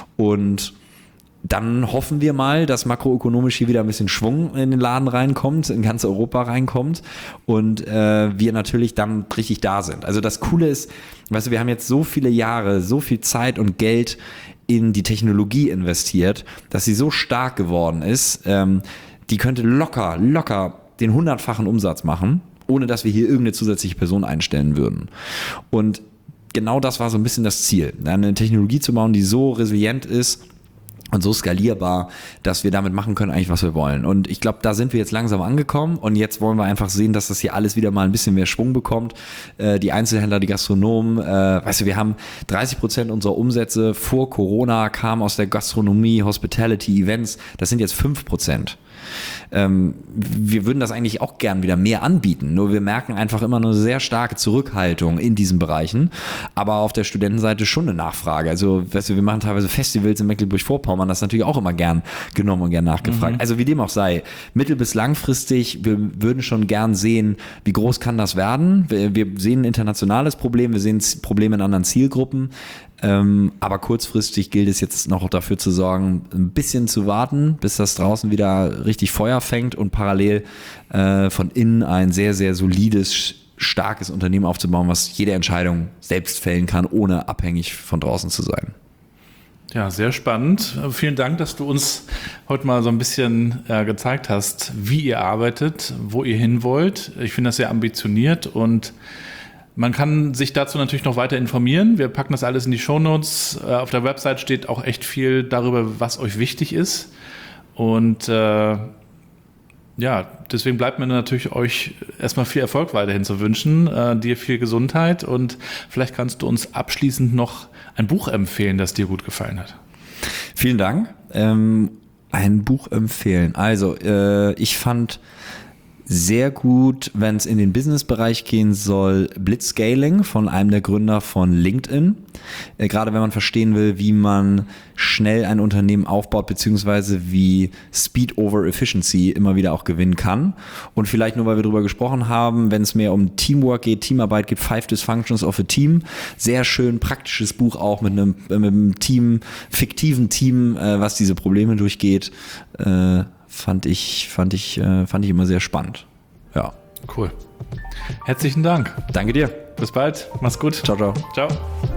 Speaker 3: und dann hoffen wir mal, dass makroökonomisch hier wieder ein bisschen Schwung in den Laden reinkommt, in ganz Europa reinkommt und äh, wir natürlich dann richtig da sind. Also das Coole ist, weißt du, wir haben jetzt so viele Jahre, so viel Zeit und Geld in die Technologie investiert, dass sie so stark geworden ist, ähm, die könnte locker, locker den hundertfachen Umsatz machen, ohne dass wir hier irgendeine zusätzliche Person einstellen würden. Und genau das war so ein bisschen das Ziel, eine Technologie zu bauen, die so resilient ist und so skalierbar, dass wir damit machen können eigentlich, was wir wollen. Und ich glaube, da sind wir jetzt langsam angekommen und jetzt wollen wir einfach sehen, dass das hier alles wieder mal ein bisschen mehr Schwung bekommt. Äh, die Einzelhändler, die Gastronomen, äh, weißt du, wir haben dreißig Prozent unserer Umsätze vor Corona kamen aus der Gastronomie, Hospitality, Events. Das sind jetzt fünf Prozent. Ähm, wir würden das eigentlich auch gern wieder mehr anbieten, nur wir merken einfach immer eine sehr starke Zurückhaltung in diesen Bereichen, aber auf der Studentenseite schon eine Nachfrage. Also weißt du, wir machen teilweise Festivals in Mecklenburg-Vorpommern, das ist natürlich auch immer gern genommen und gern nachgefragt. Mhm. Also wie dem auch sei, mittel- bis langfristig, wir würden schon gern sehen, wie groß kann das werden. Wir, wir sehen ein internationales Problem, wir sehen Probleme in anderen Zielgruppen. Ähm, aber kurzfristig gilt es jetzt noch dafür zu sorgen, ein bisschen zu warten, bis das draußen wieder richtig Feuer fängt und parallel äh, von innen ein sehr, sehr solides, starkes Unternehmen aufzubauen, was jede Entscheidung selbst fällen kann, ohne abhängig von draußen zu sein.
Speaker 4: Ja, sehr spannend. Vielen Dank, dass du uns heute mal so ein bisschen äh, gezeigt hast, wie ihr arbeitet, wo ihr hin wollt. Ich finde das sehr ambitioniert und man kann sich dazu natürlich noch weiter informieren. Wir packen das alles in die Shownotes. Äh, auf der Website steht auch echt viel darüber, was euch wichtig ist. Und äh, ja, deswegen bleibt mir natürlich euch erstmal viel Erfolg weiterhin zu wünschen, äh, dir viel Gesundheit und vielleicht kannst du uns abschließend noch ein Buch empfehlen, das dir gut gefallen hat.
Speaker 3: Vielen Dank. Ähm, ein Buch empfehlen. Also, äh, ich fand sehr gut, wenn es in den Business-Bereich gehen soll, Blitzscaling von einem der Gründer von LinkedIn. Äh, gerade wenn man verstehen will, wie man schnell ein Unternehmen aufbaut, beziehungsweise wie Speed over Efficiency immer wieder auch gewinnen kann. Und vielleicht nur, weil wir darüber gesprochen haben, wenn es mehr um Teamwork geht, Teamarbeit gibt, Five Dysfunctions of a Team. Sehr schön praktisches Buch auch mit einem, mit einem Team, fiktiven Team, äh, was diese Probleme durchgeht. Äh, Fand ich, fand ich, äh, fand ich immer sehr spannend. Ja.
Speaker 4: Cool. Herzlichen Dank.
Speaker 3: Danke dir.
Speaker 4: Bis bald. Mach's gut.
Speaker 3: Ciao, ciao.
Speaker 4: Ciao.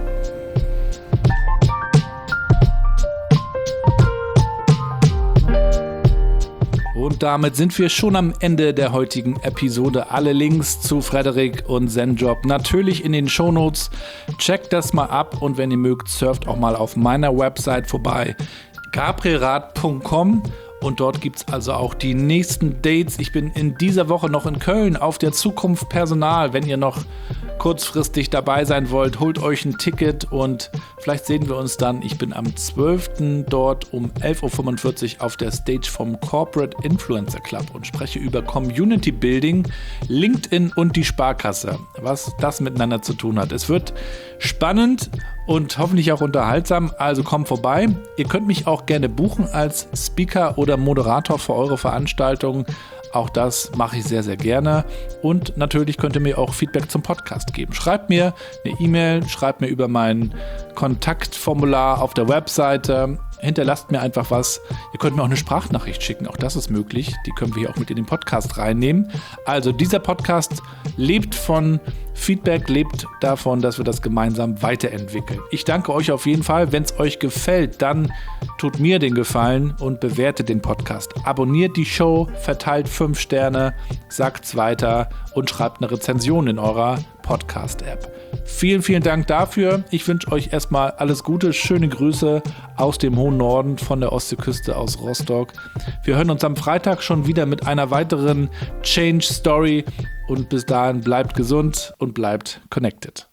Speaker 4: Und damit sind wir schon am Ende der heutigen Episode. Alle Links zu Frederik und Zenjob natürlich in den Shownotes. Checkt das mal ab und wenn ihr mögt, surft auch mal auf meiner Website vorbei. gabrielrath punkt com. Und dort gibt es also auch die nächsten Dates. Ich bin in dieser Woche noch in Köln auf der Zukunft Personal. Wenn ihr noch kurzfristig dabei sein wollt, holt euch ein Ticket und vielleicht sehen wir uns dann. Ich bin am zwölften dort um elf Uhr fünfundvierzig auf der Stage vom Corporate Influencer Club und spreche über Community Building, LinkedIn und die Sparkasse, was das miteinander zu tun hat. Es wird spannend und hoffentlich auch unterhaltsam, also kommt vorbei. Ihr könnt mich auch gerne buchen als Speaker oder Moderator für eure Veranstaltungen. Auch das mache ich sehr, sehr gerne. Und natürlich könnt ihr mir auch Feedback zum Podcast geben. Schreibt mir eine E-Mail, schreibt mir über mein Kontaktformular auf der Webseite. Hinterlasst mir einfach was. Ihr könnt mir auch eine Sprachnachricht schicken. Auch das ist möglich. Die können wir hier auch mit in den Podcast reinnehmen. Also dieser Podcast lebt von Feedback, lebt davon, dass wir das gemeinsam weiterentwickeln. Ich danke euch auf jeden Fall. Wenn es euch gefällt, dann tut mir den Gefallen und bewertet den Podcast. Abonniert die Show, verteilt fünf Sterne, sagt's weiter und schreibt eine Rezension in eurer Podcast-App. Vielen, vielen Dank dafür. Ich wünsche euch erstmal alles Gute, schöne Grüße aus dem hohen Norden von der Ostseeküste aus Rostock. Wir hören uns am Freitag schon wieder mit einer weiteren Change Story und bis dahin bleibt gesund und bleibt connected.